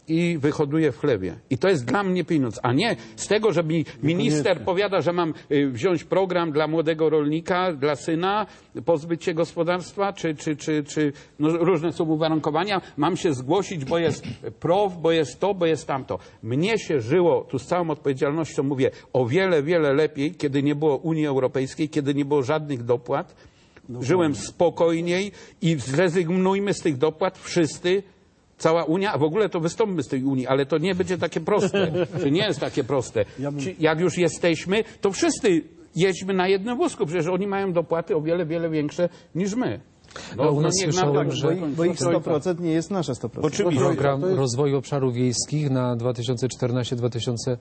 i wyhoduję w chlebie. I to jest dla mnie pieniądz, a nie z tego, że mi minister powiada, że mam wziąć program dla młodego rolnika, dla syna, pozbyć się gospodarstwa, czy no, różne są uwarunkowania. Mam się zgłosić, bo jest PROW, bo jest to, bo jest tamto. Mnie się żyło, tu z całą odpowiedzialnością mówię, o wiele, wiele lepiej, kiedy nie było Unii Europejskiej, kiedy nie było żadnych dopłat. Żyłem spokojniej i zrezygnujmy z tych dopłat wszyscy, cała Unia, a w ogóle to wystąpmy z tej Unii, ale to nie będzie takie proste. To nie jest takie proste. Jak już jesteśmy, to wszyscy jedźmy na jednym wózku, przecież oni mają dopłaty o wiele, wiele większe niż my. No, u nas słyszałem, że Bo ich 100% nie jest nasze 100%. Oczywiście. program rozwoju obszarów wiejskich na 2014-2020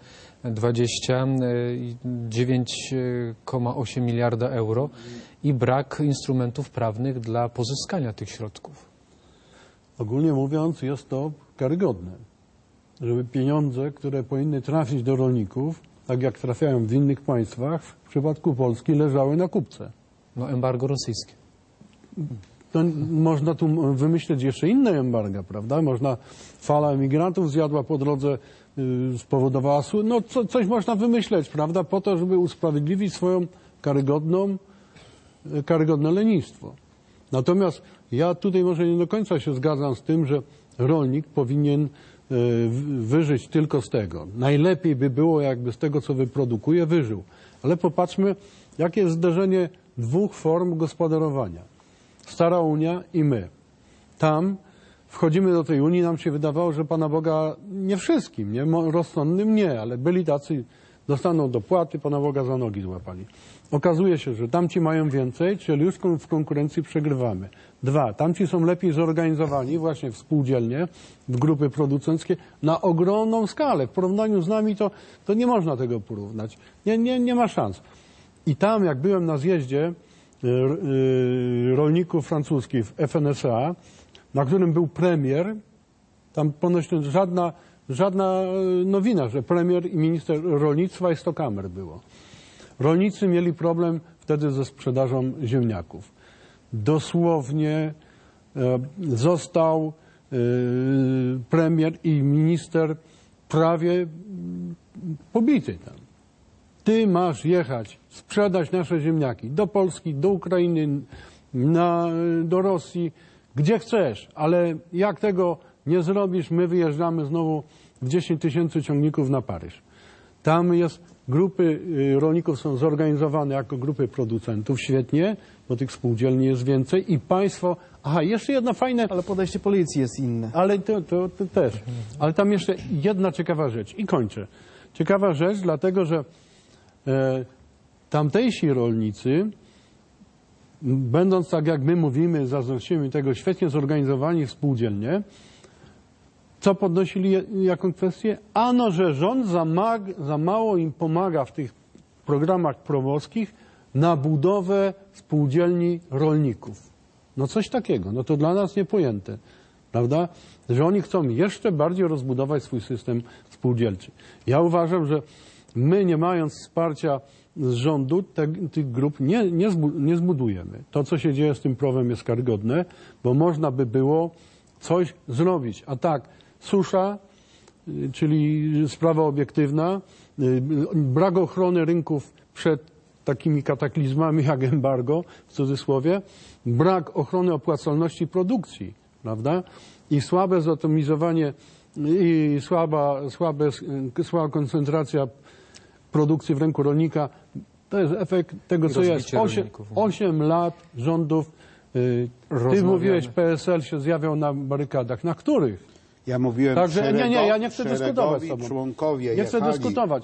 9,8 miliarda euro i brak instrumentów prawnych dla pozyskania tych środków. Ogólnie mówiąc, jest to karygodne, żeby pieniądze, które powinny trafić do rolników, tak jak trafiają w innych państwach, w przypadku Polski leżały na kupce. No, embargo rosyjskie. To można tu wymyśleć jeszcze inne embarga, prawda? Można, fala emigrantów zjadła po drodze, spowodowała, no coś można wymyśleć, prawda? Po to, żeby usprawiedliwić swoją karygodne lenistwo. Natomiast ja tutaj może nie do końca się zgadzam z tym, że rolnik powinien wyżyć tylko z tego. Najlepiej by było, jakby z tego, co wyprodukuje, wyżył. Ale popatrzmy, jakie jest zderzenie dwóch form gospodarowania. Stara Unia i my. Tam wchodzimy do tej Unii, nam się wydawało, że Pana Boga nie wszystkim, nie? Rozsądnym nie, ale byli tacy, dostaną dopłaty, Pana Boga za nogi złapali. Okazuje się, że tamci mają więcej, czyli już w konkurencji przegrywamy. 2. Tamci są lepiej zorganizowani, właśnie w spółdzielnie, w grupy producenckie, na ogromną skalę. W porównaniu z nami to nie można tego porównać. Nie ma szans. I tam, jak byłem na zjeździe rolników francuskich w FNSA, na którym był premier, tam ponoć żadna nowina, że premier i minister rolnictwa i 100 kamer było. Rolnicy mieli problem wtedy ze sprzedażą ziemniaków. Dosłownie został premier i minister prawie pobity tam. Ty masz jechać, sprzedać nasze ziemniaki do Polski, do Ukrainy, do Rosji, gdzie chcesz, ale jak tego nie zrobisz, my wyjeżdżamy znowu w 10 000 ciągników na Paryż. Tam grupy rolników są zorganizowane jako grupy producentów, świetnie, bo tych spółdzielni jest więcej i państwo... Aha, jeszcze jedna fajna... Ale podejście policji jest inne. Ale to też. Ale tam jeszcze jedna ciekawa rzecz i kończę. Ciekawa rzecz, dlatego że tamtejsi rolnicy, będąc tak jak my mówimy, zazdrościmy tego, świetnie zorganizowani spółdzielnie, co podnosili jaką kwestię? Ano, że rząd za mało im pomaga w tych programach promowskich na budowę spółdzielni rolników. No coś takiego, no to dla nas niepojęte, prawda? Że oni chcą jeszcze bardziej rozbudować swój system spółdzielczy. Ja uważam, że my, nie mając wsparcia z rządu, tych grup nie zbudujemy. To, co się dzieje z tym prawem, jest karygodne, bo można by było coś zrobić. A tak, susza, czyli sprawa obiektywna, brak ochrony rynków przed takimi kataklizmami jak embargo, w cudzysłowie, brak ochrony opłacalności produkcji, prawda? I słabe zatomizowanie i słaba koncentracja produkcji w ręku rolnika, to jest efekt tego, co jest. 8 lat rządów. Ty mówiłeś, PSL się zjawiał na barykadach. Na których? Ja mówiłem, także ja nie chcę dyskutować z tobą. Członkowie nie chcę dyskutować.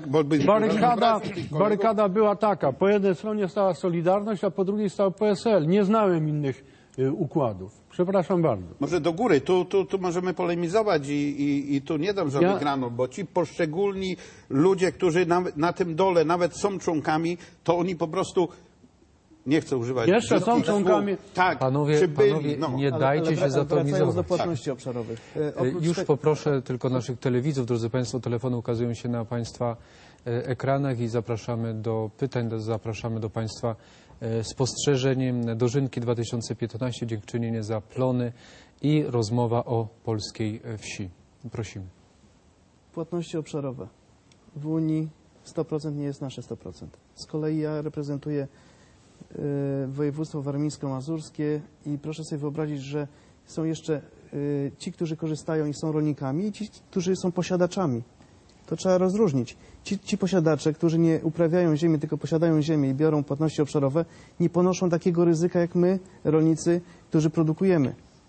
Barykada była taka. Po jednej stronie stała Solidarność, a po drugiej stał PSL. Nie znałem innych układów. Przepraszam bardzo. Może do góry. Tu możemy polemizować i tu nie dam za wygraną, bo ci poszczególni ludzie, którzy na tym dole nawet są członkami, to oni po prostu... Nie chcę używać... Jeszcze są członkami... Tak, panowie, nie dajcie się zatomizować. do płatności obszarowych. Już poproszę tylko naszych telewidzów, drodzy Państwo, telefony ukazują się na Państwa ekranach i zapraszamy do pytań, zapraszamy do Państwa spostrzeżeń. Dożynki 2015, dziękczynienie za plony i rozmowa o polskiej wsi. Prosimy. Płatności obszarowe. W Unii 100% nie jest nasze 100%. Z kolei ja reprezentuję województwo warmińsko-mazurskie i proszę sobie wyobrazić, że są jeszcze ci, którzy korzystają i są rolnikami, i ci, którzy są posiadaczami. To trzeba rozróżnić. Ci posiadacze, którzy nie uprawiają ziemi, tylko posiadają ziemię i biorą płatności obszarowe, nie ponoszą takiego ryzyka jak my, rolnicy, którzy produkujemy.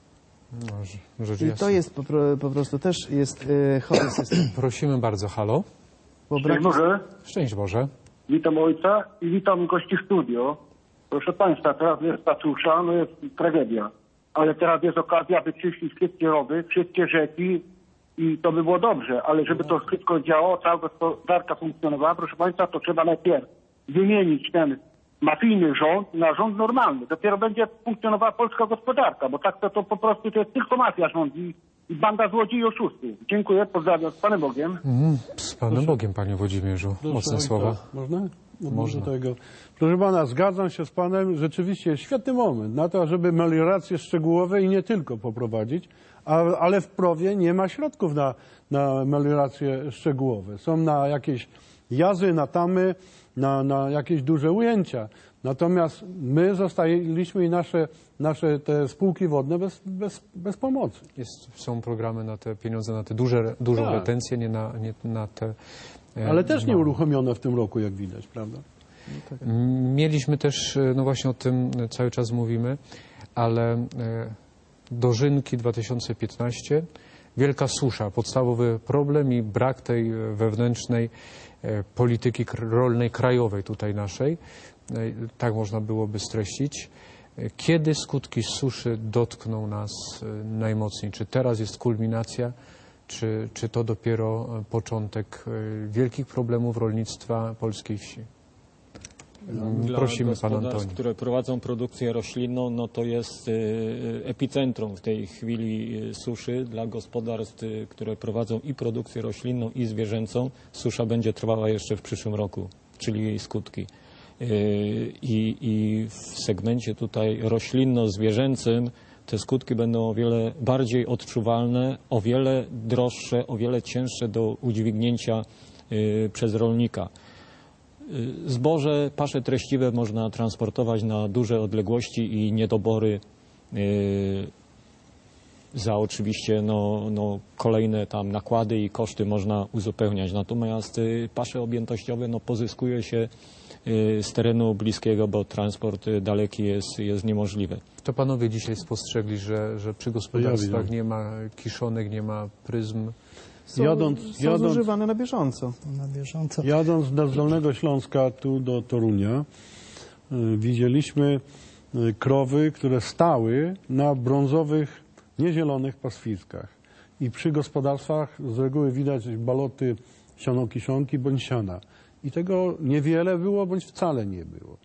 No, rzecz I jasna. to jest po prostu też jest chory system. Prosimy bardzo, halo. Bo Szczęść Boże, Szczęść Boże. witam ojca i witam gości w studio. Proszę Państwa, teraz jest ta susza, no jest tragedia. Ale teraz jest okazja, aby czyścić wszystkie rowy, wszystkie rzeki i to by było dobrze. Ale żeby to wszystko działało, cała gospodarka funkcjonowała, proszę Państwa, to trzeba najpierw wymienić ten mafijny rząd na rząd normalny. Dopiero będzie funkcjonowała polska gospodarka, bo tak to po prostu to jest tylko mafia rządzi i banda złodziei i oszustów. Dziękuję, pozdrawiam, z Panem Bogiem. Z Panem Bogiem, Panie Włodzimierzu. Proszę Mocne ojca, słowa. Można? Można. Tego. Proszę pana, zgadzam się z panem, rzeczywiście jest świetny moment na to, żeby melioracje szczegółowe i nie tylko poprowadzić, ale w PROW-ie nie ma środków na melioracje szczegółowe. Są na jakieś jazy, na tamy, na jakieś duże ujęcia. Natomiast my zostaliśmy i nasze te spółki wodne bez pomocy. Są programy na te pieniądze, na te dużą Tak. retencję, nie na te... Ale też nie małe. uruchomione w tym roku, jak widać, prawda? Mieliśmy też, no właśnie o tym cały czas mówimy, ale dożynki 2015, wielka susza, podstawowy problem i brak tej wewnętrznej polityki rolnej krajowej tutaj naszej, tak można byłoby streścić. Kiedy skutki suszy dotkną nas najmocniej? Czy teraz jest kulminacja, czy to dopiero początek wielkich problemów rolnictwa polskiej wsi? Dla Prosimy Pana gospodarstw, Antoni. które prowadzą produkcję roślinną, no to jest epicentrum w tej chwili suszy. Dla gospodarstw, które prowadzą i produkcję roślinną, i zwierzęcą, susza będzie trwała jeszcze w przyszłym roku, czyli jej skutki. I w segmencie tutaj roślinno-zwierzęcym te skutki będą o wiele bardziej odczuwalne, o wiele droższe, o wiele cięższe do udźwignięcia przez rolnika. Zboże, pasze treściwe można transportować na duże odległości i niedobory za oczywiście kolejne tam nakłady i koszty można uzupełniać. Natomiast pasze objętościowe pozyskuje się z terenu bliskiego, bo transport daleki jest niemożliwy. To panowie dzisiaj spostrzegli, że przy gospodarstwach nie ma kiszonek, nie ma pryzm. Są zużywane na bieżąco. Na bieżąco. Jadąc z Dolnego Śląska tu do Torunia, widzieliśmy krowy, które stały na brązowych, niezielonych pastwiskach. I przy gospodarstwach z reguły widać baloty sianokiszonki bądź siana. I tego niewiele było, bądź wcale nie było.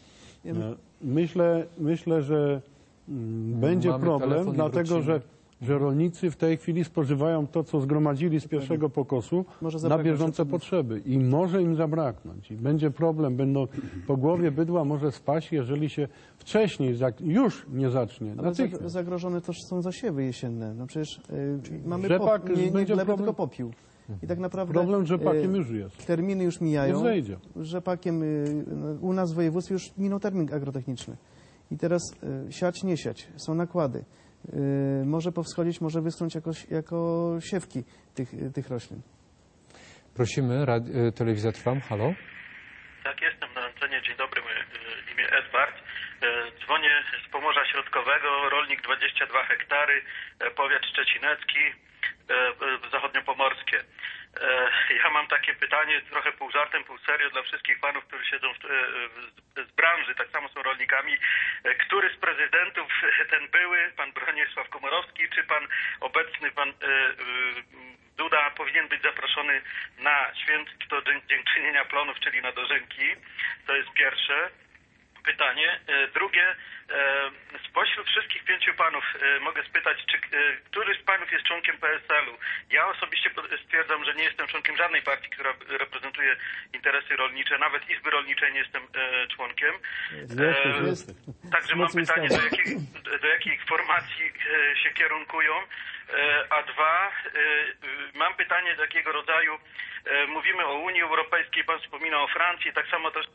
Myślę, że będzie Mamy problem, telefon i dlatego wrócimy. że rolnicy w tej chwili spożywają to, co zgromadzili z pierwszego pokosu Może na zabraknąć bieżące potrzeby. I może im zabraknąć. I będzie problem. Będą po głowie bydła może spaść, jeżeli się wcześniej już nie zacznie. Ale Natychmiast. zagrożone też są zasiewy jesienne. No przecież mamy rzepak nie będzie glebę, problem? tylko popiół. I tak naprawdę Problem z rzepakiem już jest. terminy już Nie mijają. zejdzie. Rzepakiem u nas w województwie już minął termin agrotechniczny. I teraz siać, nie siać. Są nakłady. Może powschodzić, może wyschnąć jako siewki tych roślin. Prosimy, telewizja Trwam, halo? Tak, jestem na antenie. Dzień dobry, moje imię Edward. Dzwonię z Pomorza Środkowego, rolnik 22 hektary, powiat szczecinecki, zachodniopomorskie. Ja mam takie pytanie, trochę pół żartem, pół serio dla wszystkich panów, którzy siedzą z branży, tak samo są rolnikami. Który z prezydentów, ten były, pan Bronisław Komorowski, czy pan obecny, pan Duda, powinien być zaproszony na święto dziękczynienia plonów, czyli na dożynki? To jest pierwsze. pytanie. Drugie, spośród wszystkich 5 panów mogę spytać, czy któryś z panów jest członkiem PSL-u? Ja osobiście stwierdzam, że nie jestem członkiem żadnej partii, która reprezentuje interesy rolnicze. Nawet Izby Rolniczej nie jestem członkiem. Także mam pytanie, do jakiej formacji się kierunkują. A dwa, mam pytanie takiego rodzaju, mówimy o Unii Europejskiej, pan wspomina o Francji, tak samo też...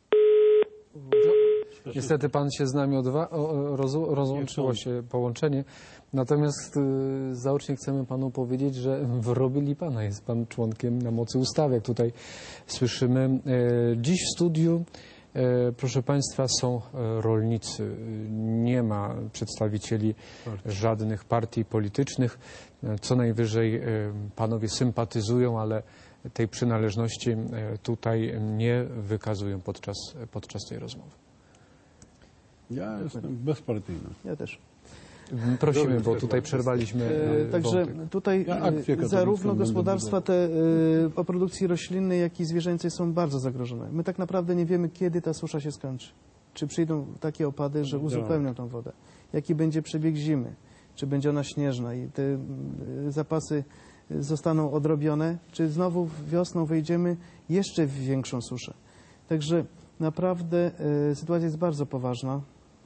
Niestety pan się z nami rozłączyło się połączenie, natomiast zaocznie chcemy panu powiedzieć, że w Robili Pana jest pan członkiem na mocy ustawy, jak tutaj słyszymy. Dziś w studiu, proszę państwa, są rolnicy. Nie ma przedstawicieli żadnych partii politycznych. Co najwyżej panowie sympatyzują, ale tej przynależności tutaj nie wykazują podczas tej rozmowy. Ja jestem bezpartyjny. Ja też. Prosimy, bo tutaj przerwaliśmy Także wątek. tutaj zarówno gospodarstwa te o produkcji roślinnej, jak i zwierzęcej są bardzo zagrożone. My tak naprawdę nie wiemy, kiedy ta susza się skończy. Czy przyjdą takie opady, że uzupełnią tą wodę. Jaki będzie przebieg zimy. Czy będzie ona śnieżna i te zapasy zostaną odrobione, czy znowu wiosną wejdziemy jeszcze w większą suszę. Także naprawdę sytuacja jest bardzo poważna.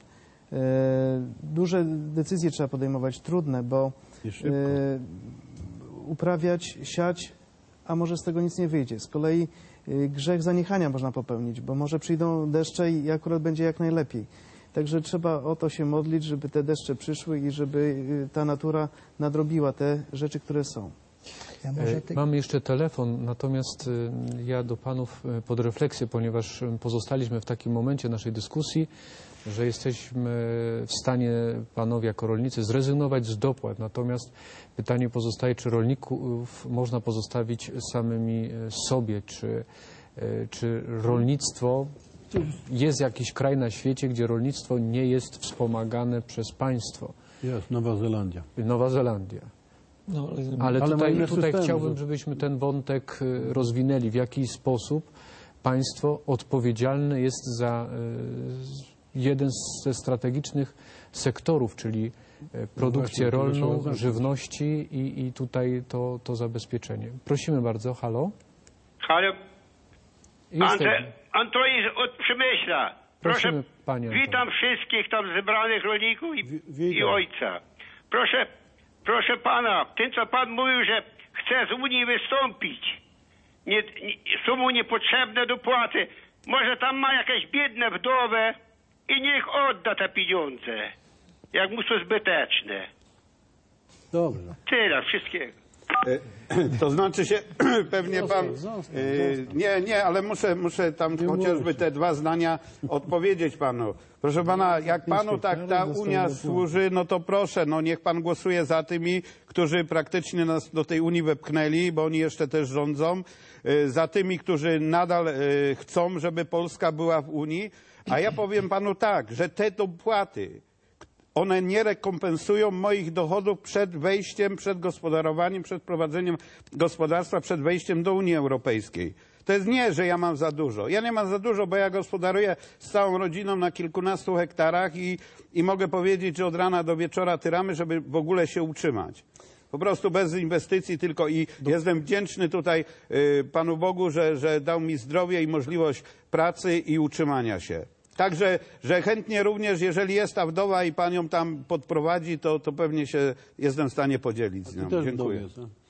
Duże decyzje trzeba podejmować, trudne, bo uprawiać, siać, a może z tego nic nie wyjdzie. Z kolei grzech zaniechania można popełnić, bo może przyjdą deszcze i akurat będzie jak najlepiej. Także trzeba o to się modlić, żeby te deszcze przyszły i żeby ta natura nadrobiła te rzeczy, które są. Mamy jeszcze telefon, natomiast ja do panów pod refleksję, ponieważ pozostaliśmy w takim momencie naszej dyskusji, że jesteśmy w stanie, panowie jako rolnicy, zrezygnować z dopłat. Natomiast pytanie pozostaje, czy rolników można pozostawić samymi sobie, czy rolnictwo, jest jakiś kraj na świecie, gdzie rolnictwo nie jest wspomagane przez państwo. Jest, Nowa Zelandia. Nowa Zelandia. No, Ale tutaj systemy, chciałbym, żebyśmy ten wątek rozwinęli. W jaki sposób państwo odpowiedzialne jest za jeden ze strategicznych sektorów, czyli produkcję rolną, żywności i tutaj to zabezpieczenie. Prosimy bardzo. Halo? Halo? Jestem. Antoni od Przemyśla. Prosimy, panie Antoni. Witam wszystkich tam zebranych rolników i ojca. Proszę pana, ten co pan mówił, że chce z Unii wystąpić, są mu niepotrzebne dopłaty. Może tam ma jakieś biedne wdowy i niech odda te pieniądze, jak mu są zbyteczne. Dobrze. Tyle, wszystkiego. To znaczy się, pewnie pan... Nie, ale muszę tam chociażby te 2 zdania odpowiedzieć panu. Proszę pana, jak panu tak ta Unia służy, no to proszę, no niech pan głosuje za tymi, którzy praktycznie nas do tej Unii wepchnęli, bo oni jeszcze też rządzą, za tymi, którzy nadal chcą, żeby Polska była w Unii. A ja powiem panu tak, że te dopłaty, one nie rekompensują moich dochodów przed wejściem, przed gospodarowaniem, przed prowadzeniem gospodarstwa, przed wejściem do Unii Europejskiej. To jest nie, że ja mam za dużo. Ja nie mam za dużo, bo ja gospodaruję z całą rodziną na kilkunastu hektarach i mogę powiedzieć, że od rana do wieczora tyramy, żeby w ogóle się utrzymać. Po prostu bez inwestycji tylko i jestem wdzięczny tutaj Panu Bogu, że dał mi zdrowie i możliwość pracy i utrzymania się. Także, że chętnie również, jeżeli jest ta wdowa i pan ją tam podprowadzi, to pewnie się jestem w stanie podzielić z nią. Dziękuję.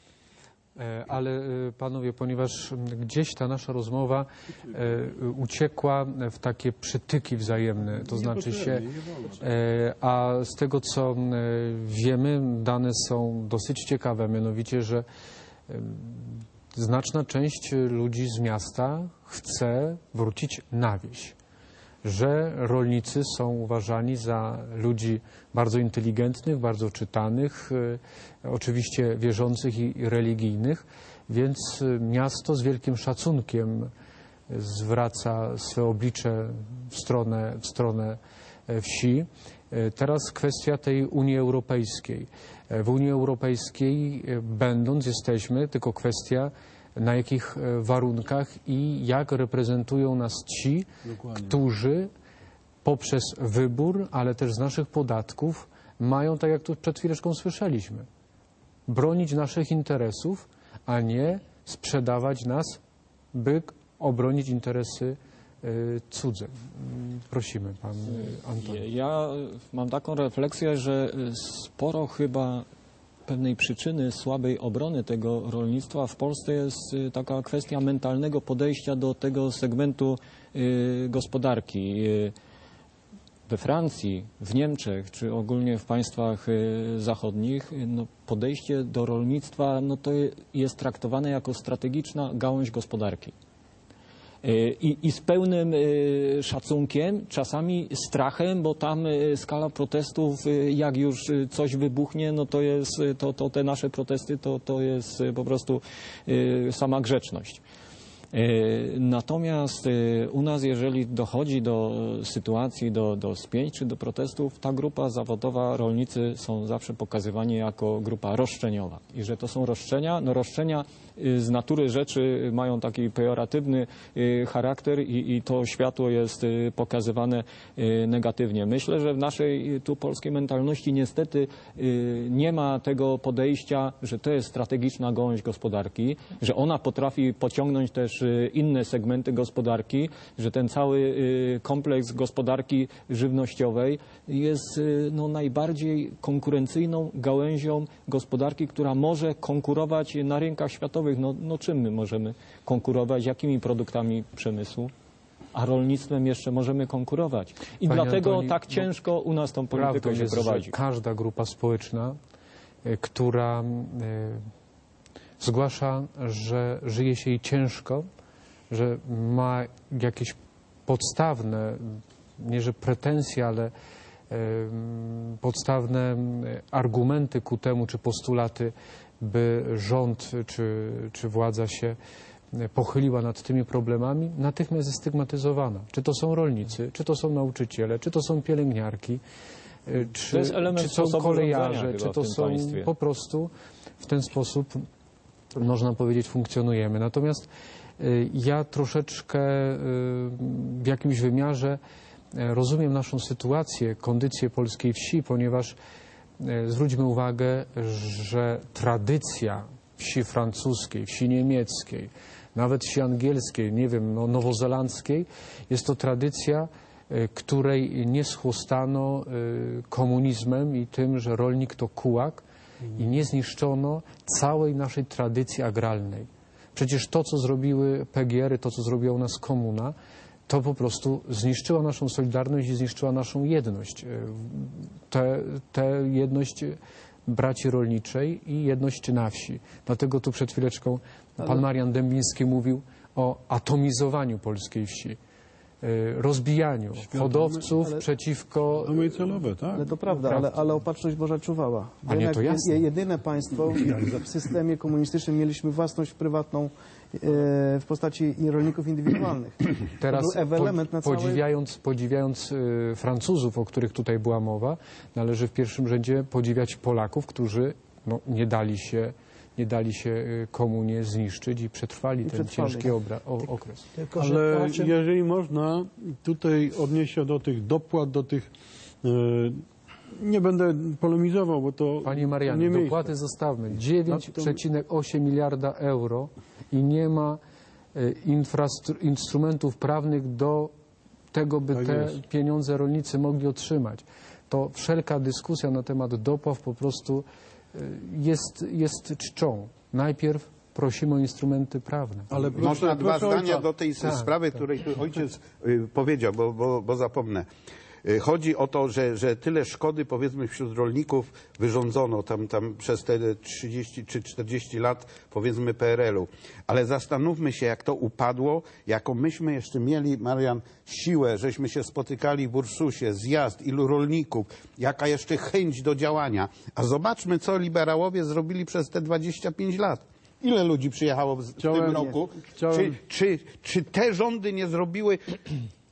Ale panowie, ponieważ gdzieś ta nasza rozmowa uciekła w takie przytyki wzajemne, to znaczy się, a z tego co wiemy, dane są dosyć ciekawe, mianowicie, że znaczna część ludzi z miasta chce wrócić na wieś, że rolnicy są uważani za ludzi bardzo inteligentnych, bardzo czytanych, oczywiście wierzących i religijnych, więc miasto z wielkim szacunkiem zwraca swe oblicze w stronę wsi. Teraz kwestia tej Unii Europejskiej. W Unii Europejskiej będąc jesteśmy, tylko kwestia na jakich warunkach i jak reprezentują nas ci, którzy poprzez wybór, ale też z naszych podatków mają, tak jak tu przed chwileczką słyszeliśmy, bronić naszych interesów, a nie sprzedawać nas, by obronić interesy cudze. Prosimy, pan Antoni. Ja mam taką refleksję, że sporo chyba pewnej przyczyny słabej obrony tego rolnictwa w Polsce jest taka kwestia mentalnego podejścia do tego segmentu gospodarki. We Francji, w Niemczech, czy ogólnie w państwach zachodnich, no, podejście do rolnictwa no, to jest traktowane jako strategiczna gałąź gospodarki. I z pełnym szacunkiem, czasami strachem, bo tam skala protestów, jak już coś wybuchnie, no to jest, to te nasze protesty to jest po prostu sama grzeczność. Natomiast u nas, jeżeli dochodzi do sytuacji, do spięć czy do protestów, ta grupa zawodowa, rolnicy są zawsze pokazywani jako grupa roszczeniowa. I że to są roszczenia, no roszczenia z natury rzeczy mają taki pejoratywny charakter i to światło jest pokazywane negatywnie. Myślę, że w naszej tu polskiej mentalności niestety nie ma tego podejścia, że to jest strategiczna gałąź gospodarki, że ona potrafi pociągnąć też inne segmenty gospodarki, że ten cały kompleks gospodarki żywnościowej jest no, najbardziej konkurencyjną gałęzią gospodarki, która może konkurować na rynkach światowych. No czym my możemy konkurować? Jakimi produktami przemysłu? A rolnictwem jeszcze możemy konkurować. I Panie dlatego Antoni, tak ciężko u nas tą politykę się prowadzi. Każda grupa społeczna, która zgłasza, że żyje się jej ciężko, że ma jakieś podstawne, nie że pretensje, ale podstawne argumenty ku temu, czy postulaty, by rząd czy władza się pochyliła nad tymi problemami, natychmiast jest stygmatyzowana. Czy to są rolnicy, czy to są nauczyciele, czy to są pielęgniarki, czy to są kolejarze, czy to są po prostu w ten sposób, można powiedzieć, funkcjonujemy. Natomiast ja troszeczkę w jakimś wymiarze rozumiem naszą sytuację, kondycję polskiej wsi, ponieważ zwróćmy uwagę, że tradycja wsi francuskiej, wsi niemieckiej, nawet wsi angielskiej, nie wiem, no, nowozelandzkiej, jest to tradycja, której nie schłostano komunizmem i tym, że rolnik to kułak i nie zniszczono całej naszej tradycji agralnej. Przecież to, co zrobiły PGR-y, to, co zrobiła u nas komuna, to po prostu zniszczyła naszą solidarność i zniszczyła naszą jedność. Tę jedność braci rolniczej i jedność na wsi. Dlatego tu przed chwileczką pan Marian Dębiński mówił o atomizowaniu polskiej wsi, rozbijaniu hodowców przeciwko... Mamy celowe, tak? Ale to prawda, ale opatrzność Boża czuwała. A nie, to jasne. Jedyne państwo w systemie komunistycznym mieliśmy własność prywatną w postaci rolników indywidualnych. Teraz element na podziwiając Francuzów, o których tutaj była mowa, należy w pierwszym rzędzie podziwiać Polaków, którzy no, nie dali się komunie zniszczyć i przetrwali ten ciężki okres. Ale jeżeli można, tutaj odnieść się do tych dopłat, do tych... Nie będę polemizował, bo to... Panie Marianie, dopłaty zostawmy. 9,8 miliarda euro i nie ma instrumentów prawnych do tego, by te pieniądze rolnicy mogli otrzymać. To wszelka dyskusja na temat dopłat po prostu jest czczą. Najpierw prosimy o instrumenty prawne. Ale można dwa zdania do tej sprawy, której tu ojciec powiedział, bo zapomnę. Chodzi o to, że tyle szkody, powiedzmy, wśród rolników wyrządzono tam przez te 30 czy 40 lat, powiedzmy, PRL-u. Ale zastanówmy się, jak to upadło, jaką myśmy jeszcze mieli, Marian, siłę, żeśmy się spotykali w Ursusie, zjazd, ilu rolników, jaka jeszcze chęć do działania. A zobaczmy, co liberałowie zrobili przez te 25 lat. Ile ludzi przyjechało w tym roku? Czy te rządy nie zrobiły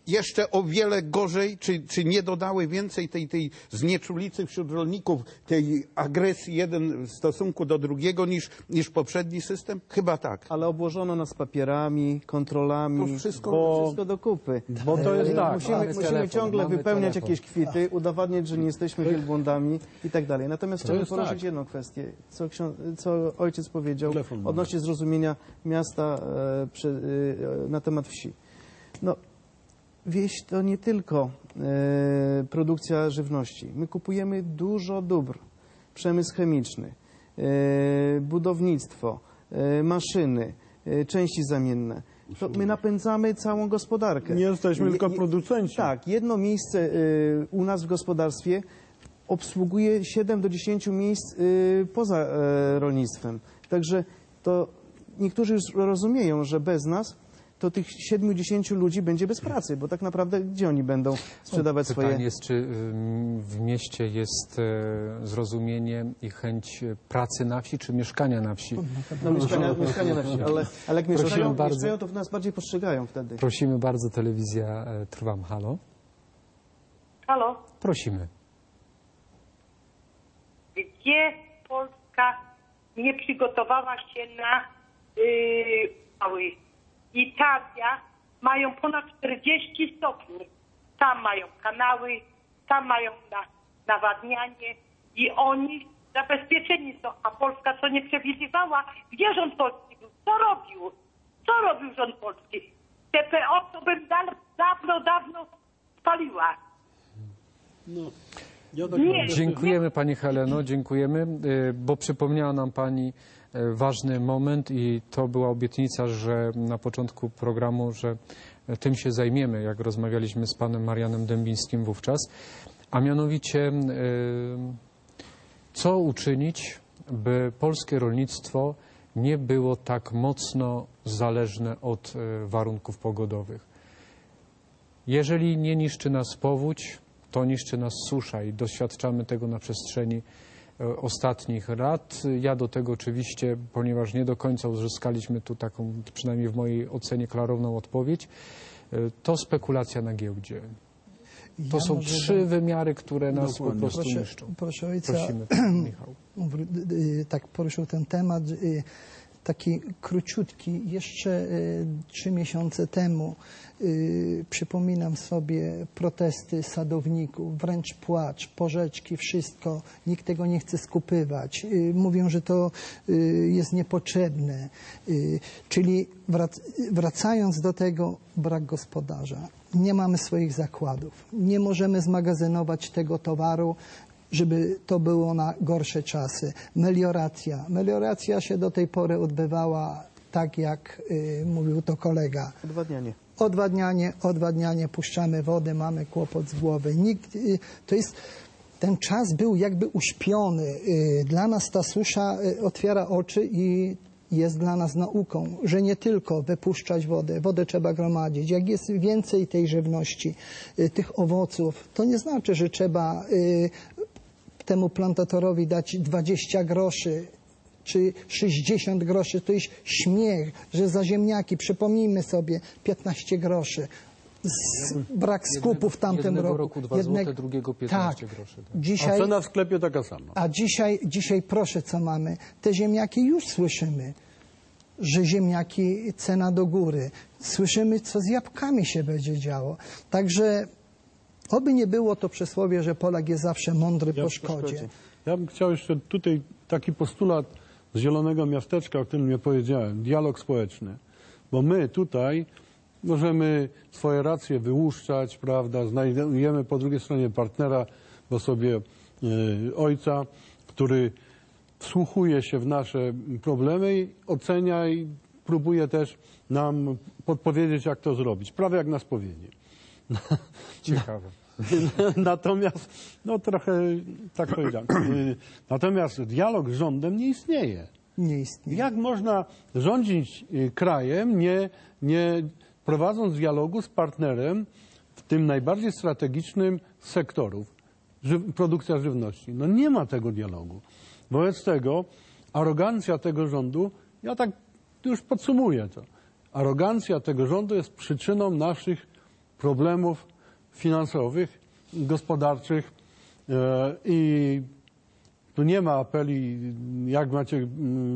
jeszcze o wiele gorzej, czy nie dodały więcej tej znieczulicy wśród rolników, tej agresji jeden w stosunku do drugiego niż poprzedni system? Chyba tak. Ale obłożono nas papierami, kontrolami, To wszystko do kupy. Bo to jest tak. Musimy ciągle wypełniać jakieś kwity, udowadniać, że nie jesteśmy wielbłądami i tak dalej. Natomiast chciałbym jest poruszyć tak. jedną kwestię, co ojciec powiedział Telefon odnośnie zrozumienia miasta na temat wsi. No, wieś to nie tylko produkcja żywności. My kupujemy dużo dóbr. Przemysł chemiczny, budownictwo, maszyny, części zamienne. To my napędzamy całą gospodarkę. Nie jesteśmy tylko producenci. Tak, jedno miejsce u nas w gospodarstwie obsługuje 7 do 10 miejsc poza rolnictwem. Także to niektórzy już rozumieją, że bez nas to tych 7-10 ludzi będzie bez pracy, bo tak naprawdę gdzie oni będą sprzedawać swoje... Pytanie jest, czy w mieście jest zrozumienie i chęć pracy na wsi, czy mieszkania na wsi? No, mieszkania na wsi, ale jak mieszkają, to nas bardziej postrzegają wtedy. Prosimy bardzo, telewizja Trwam. Halo? Halo? Prosimy. Gdzie Polska nie przygotowała się na mały? Italia mają ponad 40 stopni. Tam mają kanały, tam mają nawadnianie i oni zabezpieczeni są. A Polska co nie przewidywała? Gdzie rząd polski był? Co robił? Co robił rząd polski? TPO to bym dawno spaliła. Dziękujemy Pani Heleno, dziękujemy, bo przypomniała nam Pani ważny moment i to była obietnica, że na początku programu, że tym się zajmiemy, jak rozmawialiśmy z Panem Marianem Dębińskim wówczas, a mianowicie co uczynić, by polskie rolnictwo nie było tak mocno zależne od warunków pogodowych. Jeżeli nie niszczy nas powódź, to niszczy nas susza i doświadczamy tego na przestrzeni ostatnich lat. Ja do tego oczywiście, ponieważ nie do końca uzyskaliśmy tu taką, przynajmniej w mojej ocenie, klarowną odpowiedź, to spekulacja na giełdzie. To są trzy wymiary, które nas po prostu niszczą. Proszę ojca, prosimy, Michał. Tak poruszył ten temat, taki króciutki, jeszcze 3 miesiące temu przypominam sobie protesty sadowników, wręcz płacz, porzeczki, wszystko, nikt tego nie chce skupywać, mówią, że to jest niepotrzebne, czyli wracając do tego, brak gospodarza, nie mamy swoich zakładów, nie możemy zmagazynować tego towaru, żeby to było na gorsze czasy. Melioracja się do tej pory odbywała tak, jak mówił to kolega. Odwadnianie, puszczamy wodę, mamy kłopot z głowy. Ten czas był jakby uśpiony. Dla nas ta susza otwiera oczy i jest dla nas nauką, że nie tylko wypuszczać wodę trzeba gromadzić. Jak jest więcej tej żywności, tych owoców, to nie znaczy, że trzeba temu plantatorowi dać 20 groszy czy 60 groszy. To jest śmiech, że za ziemniaki, przypomnijmy sobie, 15 groszy. Brak skupów w tamtym roku. 2 zł, drugiego 15 groszy. Tak. Dzisiaj, a cena w sklepie taka sama. A dzisiaj proszę, co mamy? Te ziemniaki już słyszymy, że ziemniaki cena do góry. Słyszymy, co z jabłkami się będzie działo. Także oby nie było to przysłowie, że Polak jest zawsze mądry po szkodzie. Ja bym chciał jeszcze tutaj taki postulat z Zielonego Miasteczka, o którym nie powiedziałem, dialog społeczny. Bo my tutaj możemy swoje racje wyłuszczać, prawda, znajdujemy po drugiej stronie partnera w osobie ojca, który wsłuchuje się w nasze problemy i ocenia i próbuje też nam podpowiedzieć, jak to zrobić. Prawie jak na spowiedzi. Ciekawe. Natomiast, no trochę tak powiedziałem, natomiast dialog z rządem nie istnieje. Nie istnieje. Jak można rządzić krajem, nie prowadząc dialogu z partnerem w tym najbardziej strategicznym z sektorów, produkcja żywności? No nie ma tego dialogu. Wobec tego arogancja tego rządu, ja tak już podsumuję to, arogancja tego rządu jest przyczyną naszych problemów finansowych, gospodarczych i tu nie ma apeli, jak macie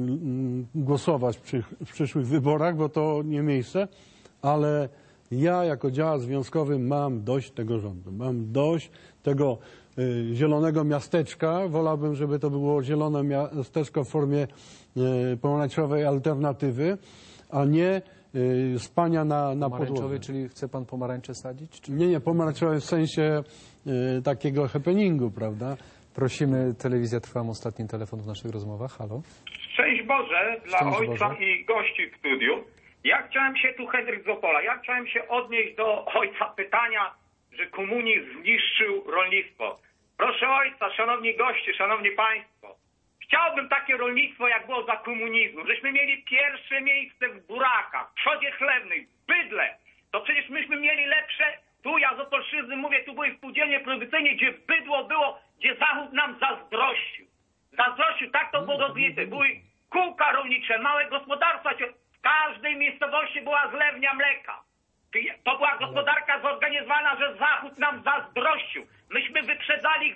głosować w przyszłych wyborach, bo to nie miejsce, ale ja jako działacz związkowy mam dość tego rządu. Mam dość tego zielonego miasteczka. Wolałbym, żeby to było zielone miasteczko w formie pomarańczowej alternatywy, a nie spania na podłodze. Czyli chce pan pomarańcze sadzić? Czy... Nie, pomarańczowe w sensie takiego happeningu, prawda? Prosimy, telewizja Trwam, ostatni telefon w naszych rozmowach. Halo? Szczęść Boże dla Szczęść ojca Boże. i gości w studiu. Ja chciałem się, tu Henryk z Opola, ja chciałem się odnieść do ojca pytania, że komunizm zniszczył rolnictwo. Proszę ojca, szanowni goście, szanowni państwo, chciałbym takie rolnictwo, jak było za komunizmu, żeśmy mieli pierwsze miejsce w burakach, w trzodzie chlewnej, w bydle. To przecież myśmy mieli lepsze, tu ja z Opolszczyzny mówię, tu były spółdzielnie produkcyjne, gdzie bydło było, gdzie Zachód nam zazdrościł. Zazdrościł, tak to było rozbite. Były kółka rolnicze, małe gospodarstwa, w każdej miejscowości była zlewnia mleka. To była gospodarka zorganizowana, że Zachód nam zazdrościł. Myśmy wyprzedzali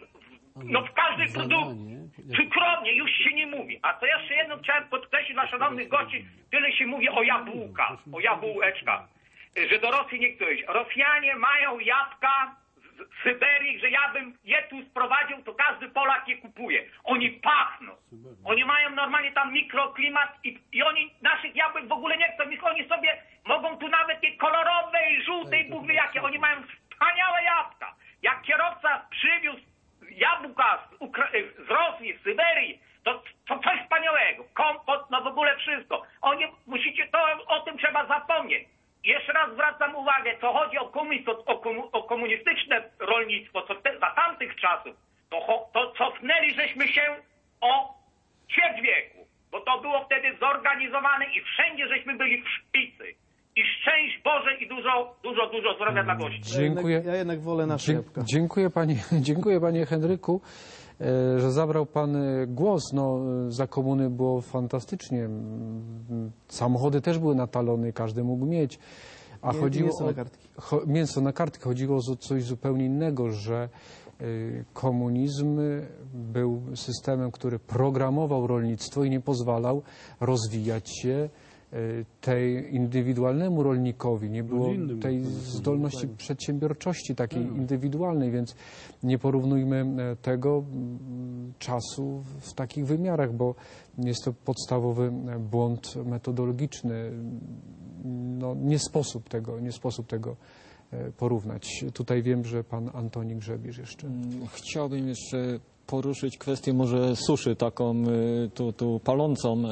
w każdej produkcji. Cukrownie już się nie mówi. A to jeszcze jedno chciałem podkreślić dla szanownych gości, tyle się mówi o jabłkach, o jabłeczkach, że do Rosji nie chcą iść. Rosjanie mają jabłka z Syberii, że ja bym je tu sprowadził, to każdy Polak je kupuje. Oni pachną. Oni mają normalnie tam mikroklimat i oni naszych jabłek w ogóle nie chcą. Niech oni sobie mogą tu nawet je kolorowe i żółte i Bóg wie jakie. Oni mają wspaniałe jabłka. Jak kierowca przywiózł jabłka z Rosji, z Syberii, to coś wspaniałego. Kompot, no w ogóle wszystko. Oni musicie, o tym trzeba zapomnieć. Jeszcze raz zwracam uwagę, co chodzi o komunizm, o komunistyczne rolnictwo, za tamtych czasów, to cofnęli żeśmy się o ćwierć wieku, bo to było wtedy zorganizowane i wszędzie żeśmy byli w szpicy. I szczęść Boże i dużo zdrowia dla gości. Dziękuję. Ja jednak wolę nasze jabłka. Dziękuję panie Henryku, że zabrał pan głos. No, za komuny było fantastycznie. Samochody też były na talony, każdy mógł mieć. A chodziło mięso na kartki. Mięso na kartki. Chodziło o coś zupełnie innego, że komunizm był systemem, który programował rolnictwo i nie pozwalał rozwijać się tej indywidualnemu rolnikowi, nie było tej zdolności przedsiębiorczości takiej indywidualnej, więc nie porównujmy tego czasu w takich wymiarach, bo jest to podstawowy błąd metodologiczny. No, nie sposób tego porównać. Tutaj wiem, że pan Antoni Grzebisz jeszcze. Chciałbym jeszcze poruszyć kwestię może suszy taką tu palącą.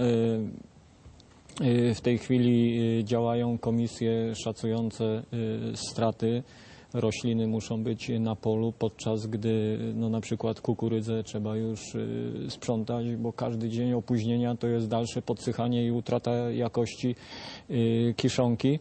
W tej chwili działają komisje szacujące straty. Rośliny muszą być na polu, podczas gdy no, na przykład kukurydzę trzeba już sprzątać, bo każdy dzień opóźnienia to jest dalsze podsychanie i utrata jakości kiszonki.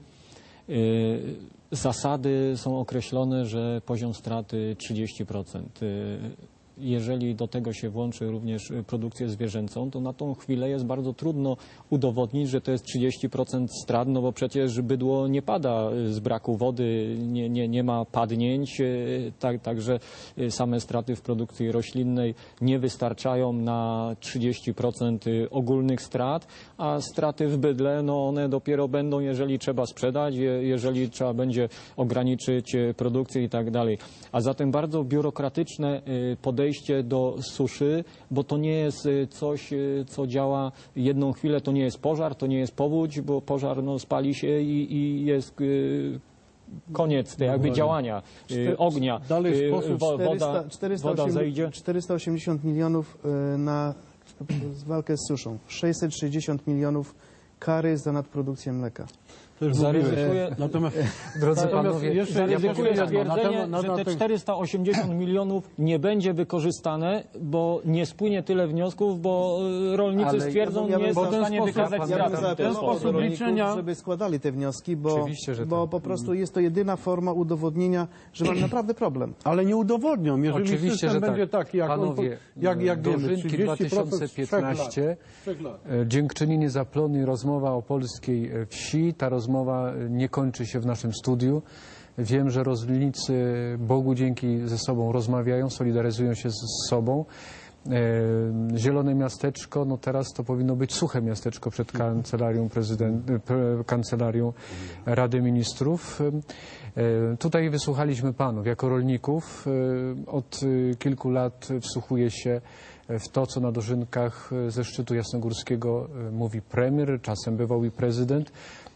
Zasady są określone, że poziom straty 30%. Jeżeli do tego się włączy również produkcję zwierzęcą, to na tą chwilę jest bardzo trudno udowodnić, że to jest 30% strat, no bo przecież bydło nie pada z braku wody, nie ma padnięć, także same straty w produkcji roślinnej nie wystarczają na 30% ogólnych strat, a straty w bydle, no one dopiero będą, jeżeli trzeba sprzedać, jeżeli trzeba będzie ograniczyć produkcję i tak dalej. A zatem bardzo biurokratyczne podejście do suszy, bo to nie jest coś, co działa jedną chwilę, to nie jest pożar, to nie jest powódź, bo pożar no, spali się i jest koniec tej jakby działania ognia. Dalej woda zejdzie. 480 milionów na walkę z suszą, 660 milionów kary za nadprodukcję mleka. Zaryzykuję, drodzy panowie, zaryzykuję stwierdzenie, że te 480 milionów nie będzie wykorzystane, bo nie spłynie tyle wniosków, bo rolnicy stwierdzą, nie jest w stanie wykazać strat. W ten sposób liczenia, żeby składali te wnioski, bo po prostu jest to jedyna forma udowodnienia, że mam naprawdę problem. Ale nie udowodnią, jeżeli oczywiście, system że będzie taki, jak panowie, jak dożynki 2015, dziękczynienie za plony, rozmowa o polskiej wsi. Ta rozmowa nie kończy się w naszym studiu. Wiem, że rolnicy Bogu dzięki ze sobą rozmawiają, solidaryzują się z sobą. Zielone miasteczko, no teraz to powinno być suche miasteczko przed kancelarią Rady Ministrów. Tutaj wysłuchaliśmy panów jako rolników. Od kilku lat wsłuchuję się w to, co na dożynkach ze szczytu jasnogórskiego mówi premier, czasem bywał i prezydent.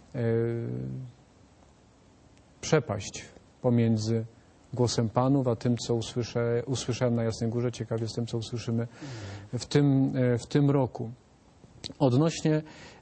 Przepaść pomiędzy głosem panów, a tym, co usłyszałem na Jasnej Górze. Ciekaw jestem, co usłyszymy w tym roku. Odnośnie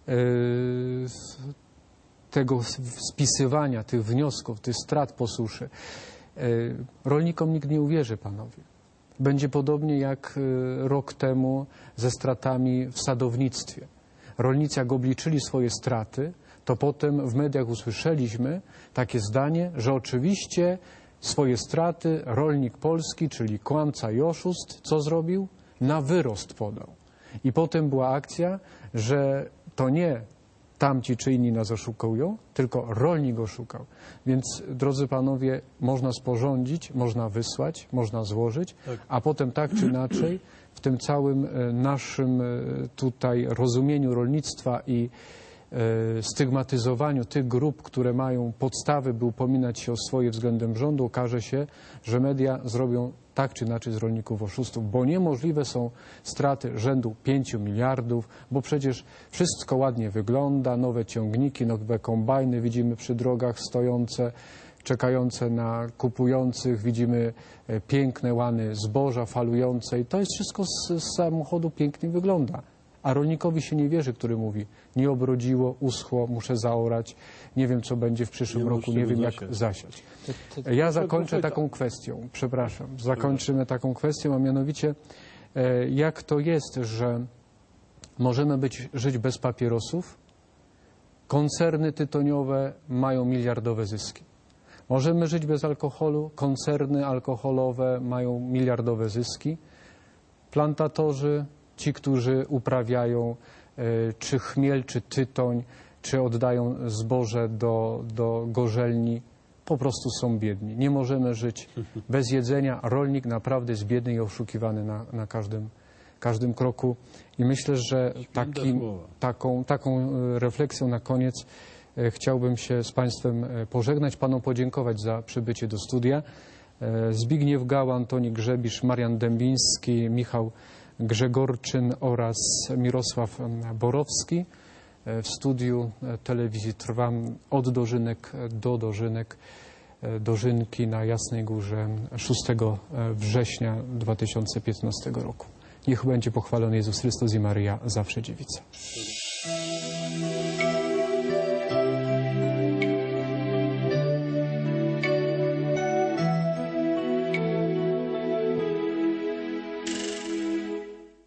tego spisywania tych wniosków, tych strat po suszy, rolnikom nikt nie uwierzy, panowie. Będzie podobnie jak rok temu ze stratami w sadownictwie. Rolnicy, jak obliczyli swoje straty, to potem w mediach usłyszeliśmy takie zdanie, że oczywiście swoje straty rolnik polski, czyli kłamca i oszust, co zrobił? Na wyrost podał. I potem była akcja, że to nie tamci czy inni nas oszukują, tylko rolnik oszukał. Więc, drodzy panowie, można sporządzić, można wysłać, można złożyć, a potem tak czy inaczej w tym całym naszym tutaj rozumieniu rolnictwa i stygmatyzowaniu tych grup, które mają podstawy, by upominać się o swoje względem rządu, okaże się, że media zrobią tak czy inaczej z rolników oszustów, bo niemożliwe są straty rzędu 5 miliardów, bo przecież wszystko ładnie wygląda, nowe ciągniki, nowe kombajny widzimy przy drogach stojące, czekające na kupujących, widzimy piękne łany zboża falujące i to jest wszystko z samochodu pięknie wygląda. A rolnikowi się nie wierzy, który mówi, nie obrodziło, uschło, muszę zaorać, nie wiem, co będzie w przyszłym roku, nie wiem, jak zasiać. Ja zakończę taką kwestią, przepraszam, zakończymy taką kwestią, a mianowicie, jak to jest, że możemy żyć bez papierosów, koncerny tytoniowe mają miliardowe zyski. Możemy żyć bez alkoholu, koncerny alkoholowe mają miliardowe zyski, plantatorzy, ci, którzy uprawiają czy chmiel, czy tytoń, czy oddają zboże do gorzelni, po prostu są biedni. Nie możemy żyć bez jedzenia. Rolnik naprawdę jest biedny i oszukiwany na każdym kroku. I myślę, że taką refleksją na koniec chciałbym się z państwem pożegnać, panom podziękować za przybycie do studia. Zbigniew Gała, Antoni Grzebisz, Marian Dębiński, Michał Grzegorczyn oraz Mirosław Borowski. W studiu telewizji Trwam od dożynek do dożynek. Dożynki na Jasnej Górze 6 września 2015 roku. Niech będzie pochwalony Jezus Chrystus i Maryja, zawsze dziewica.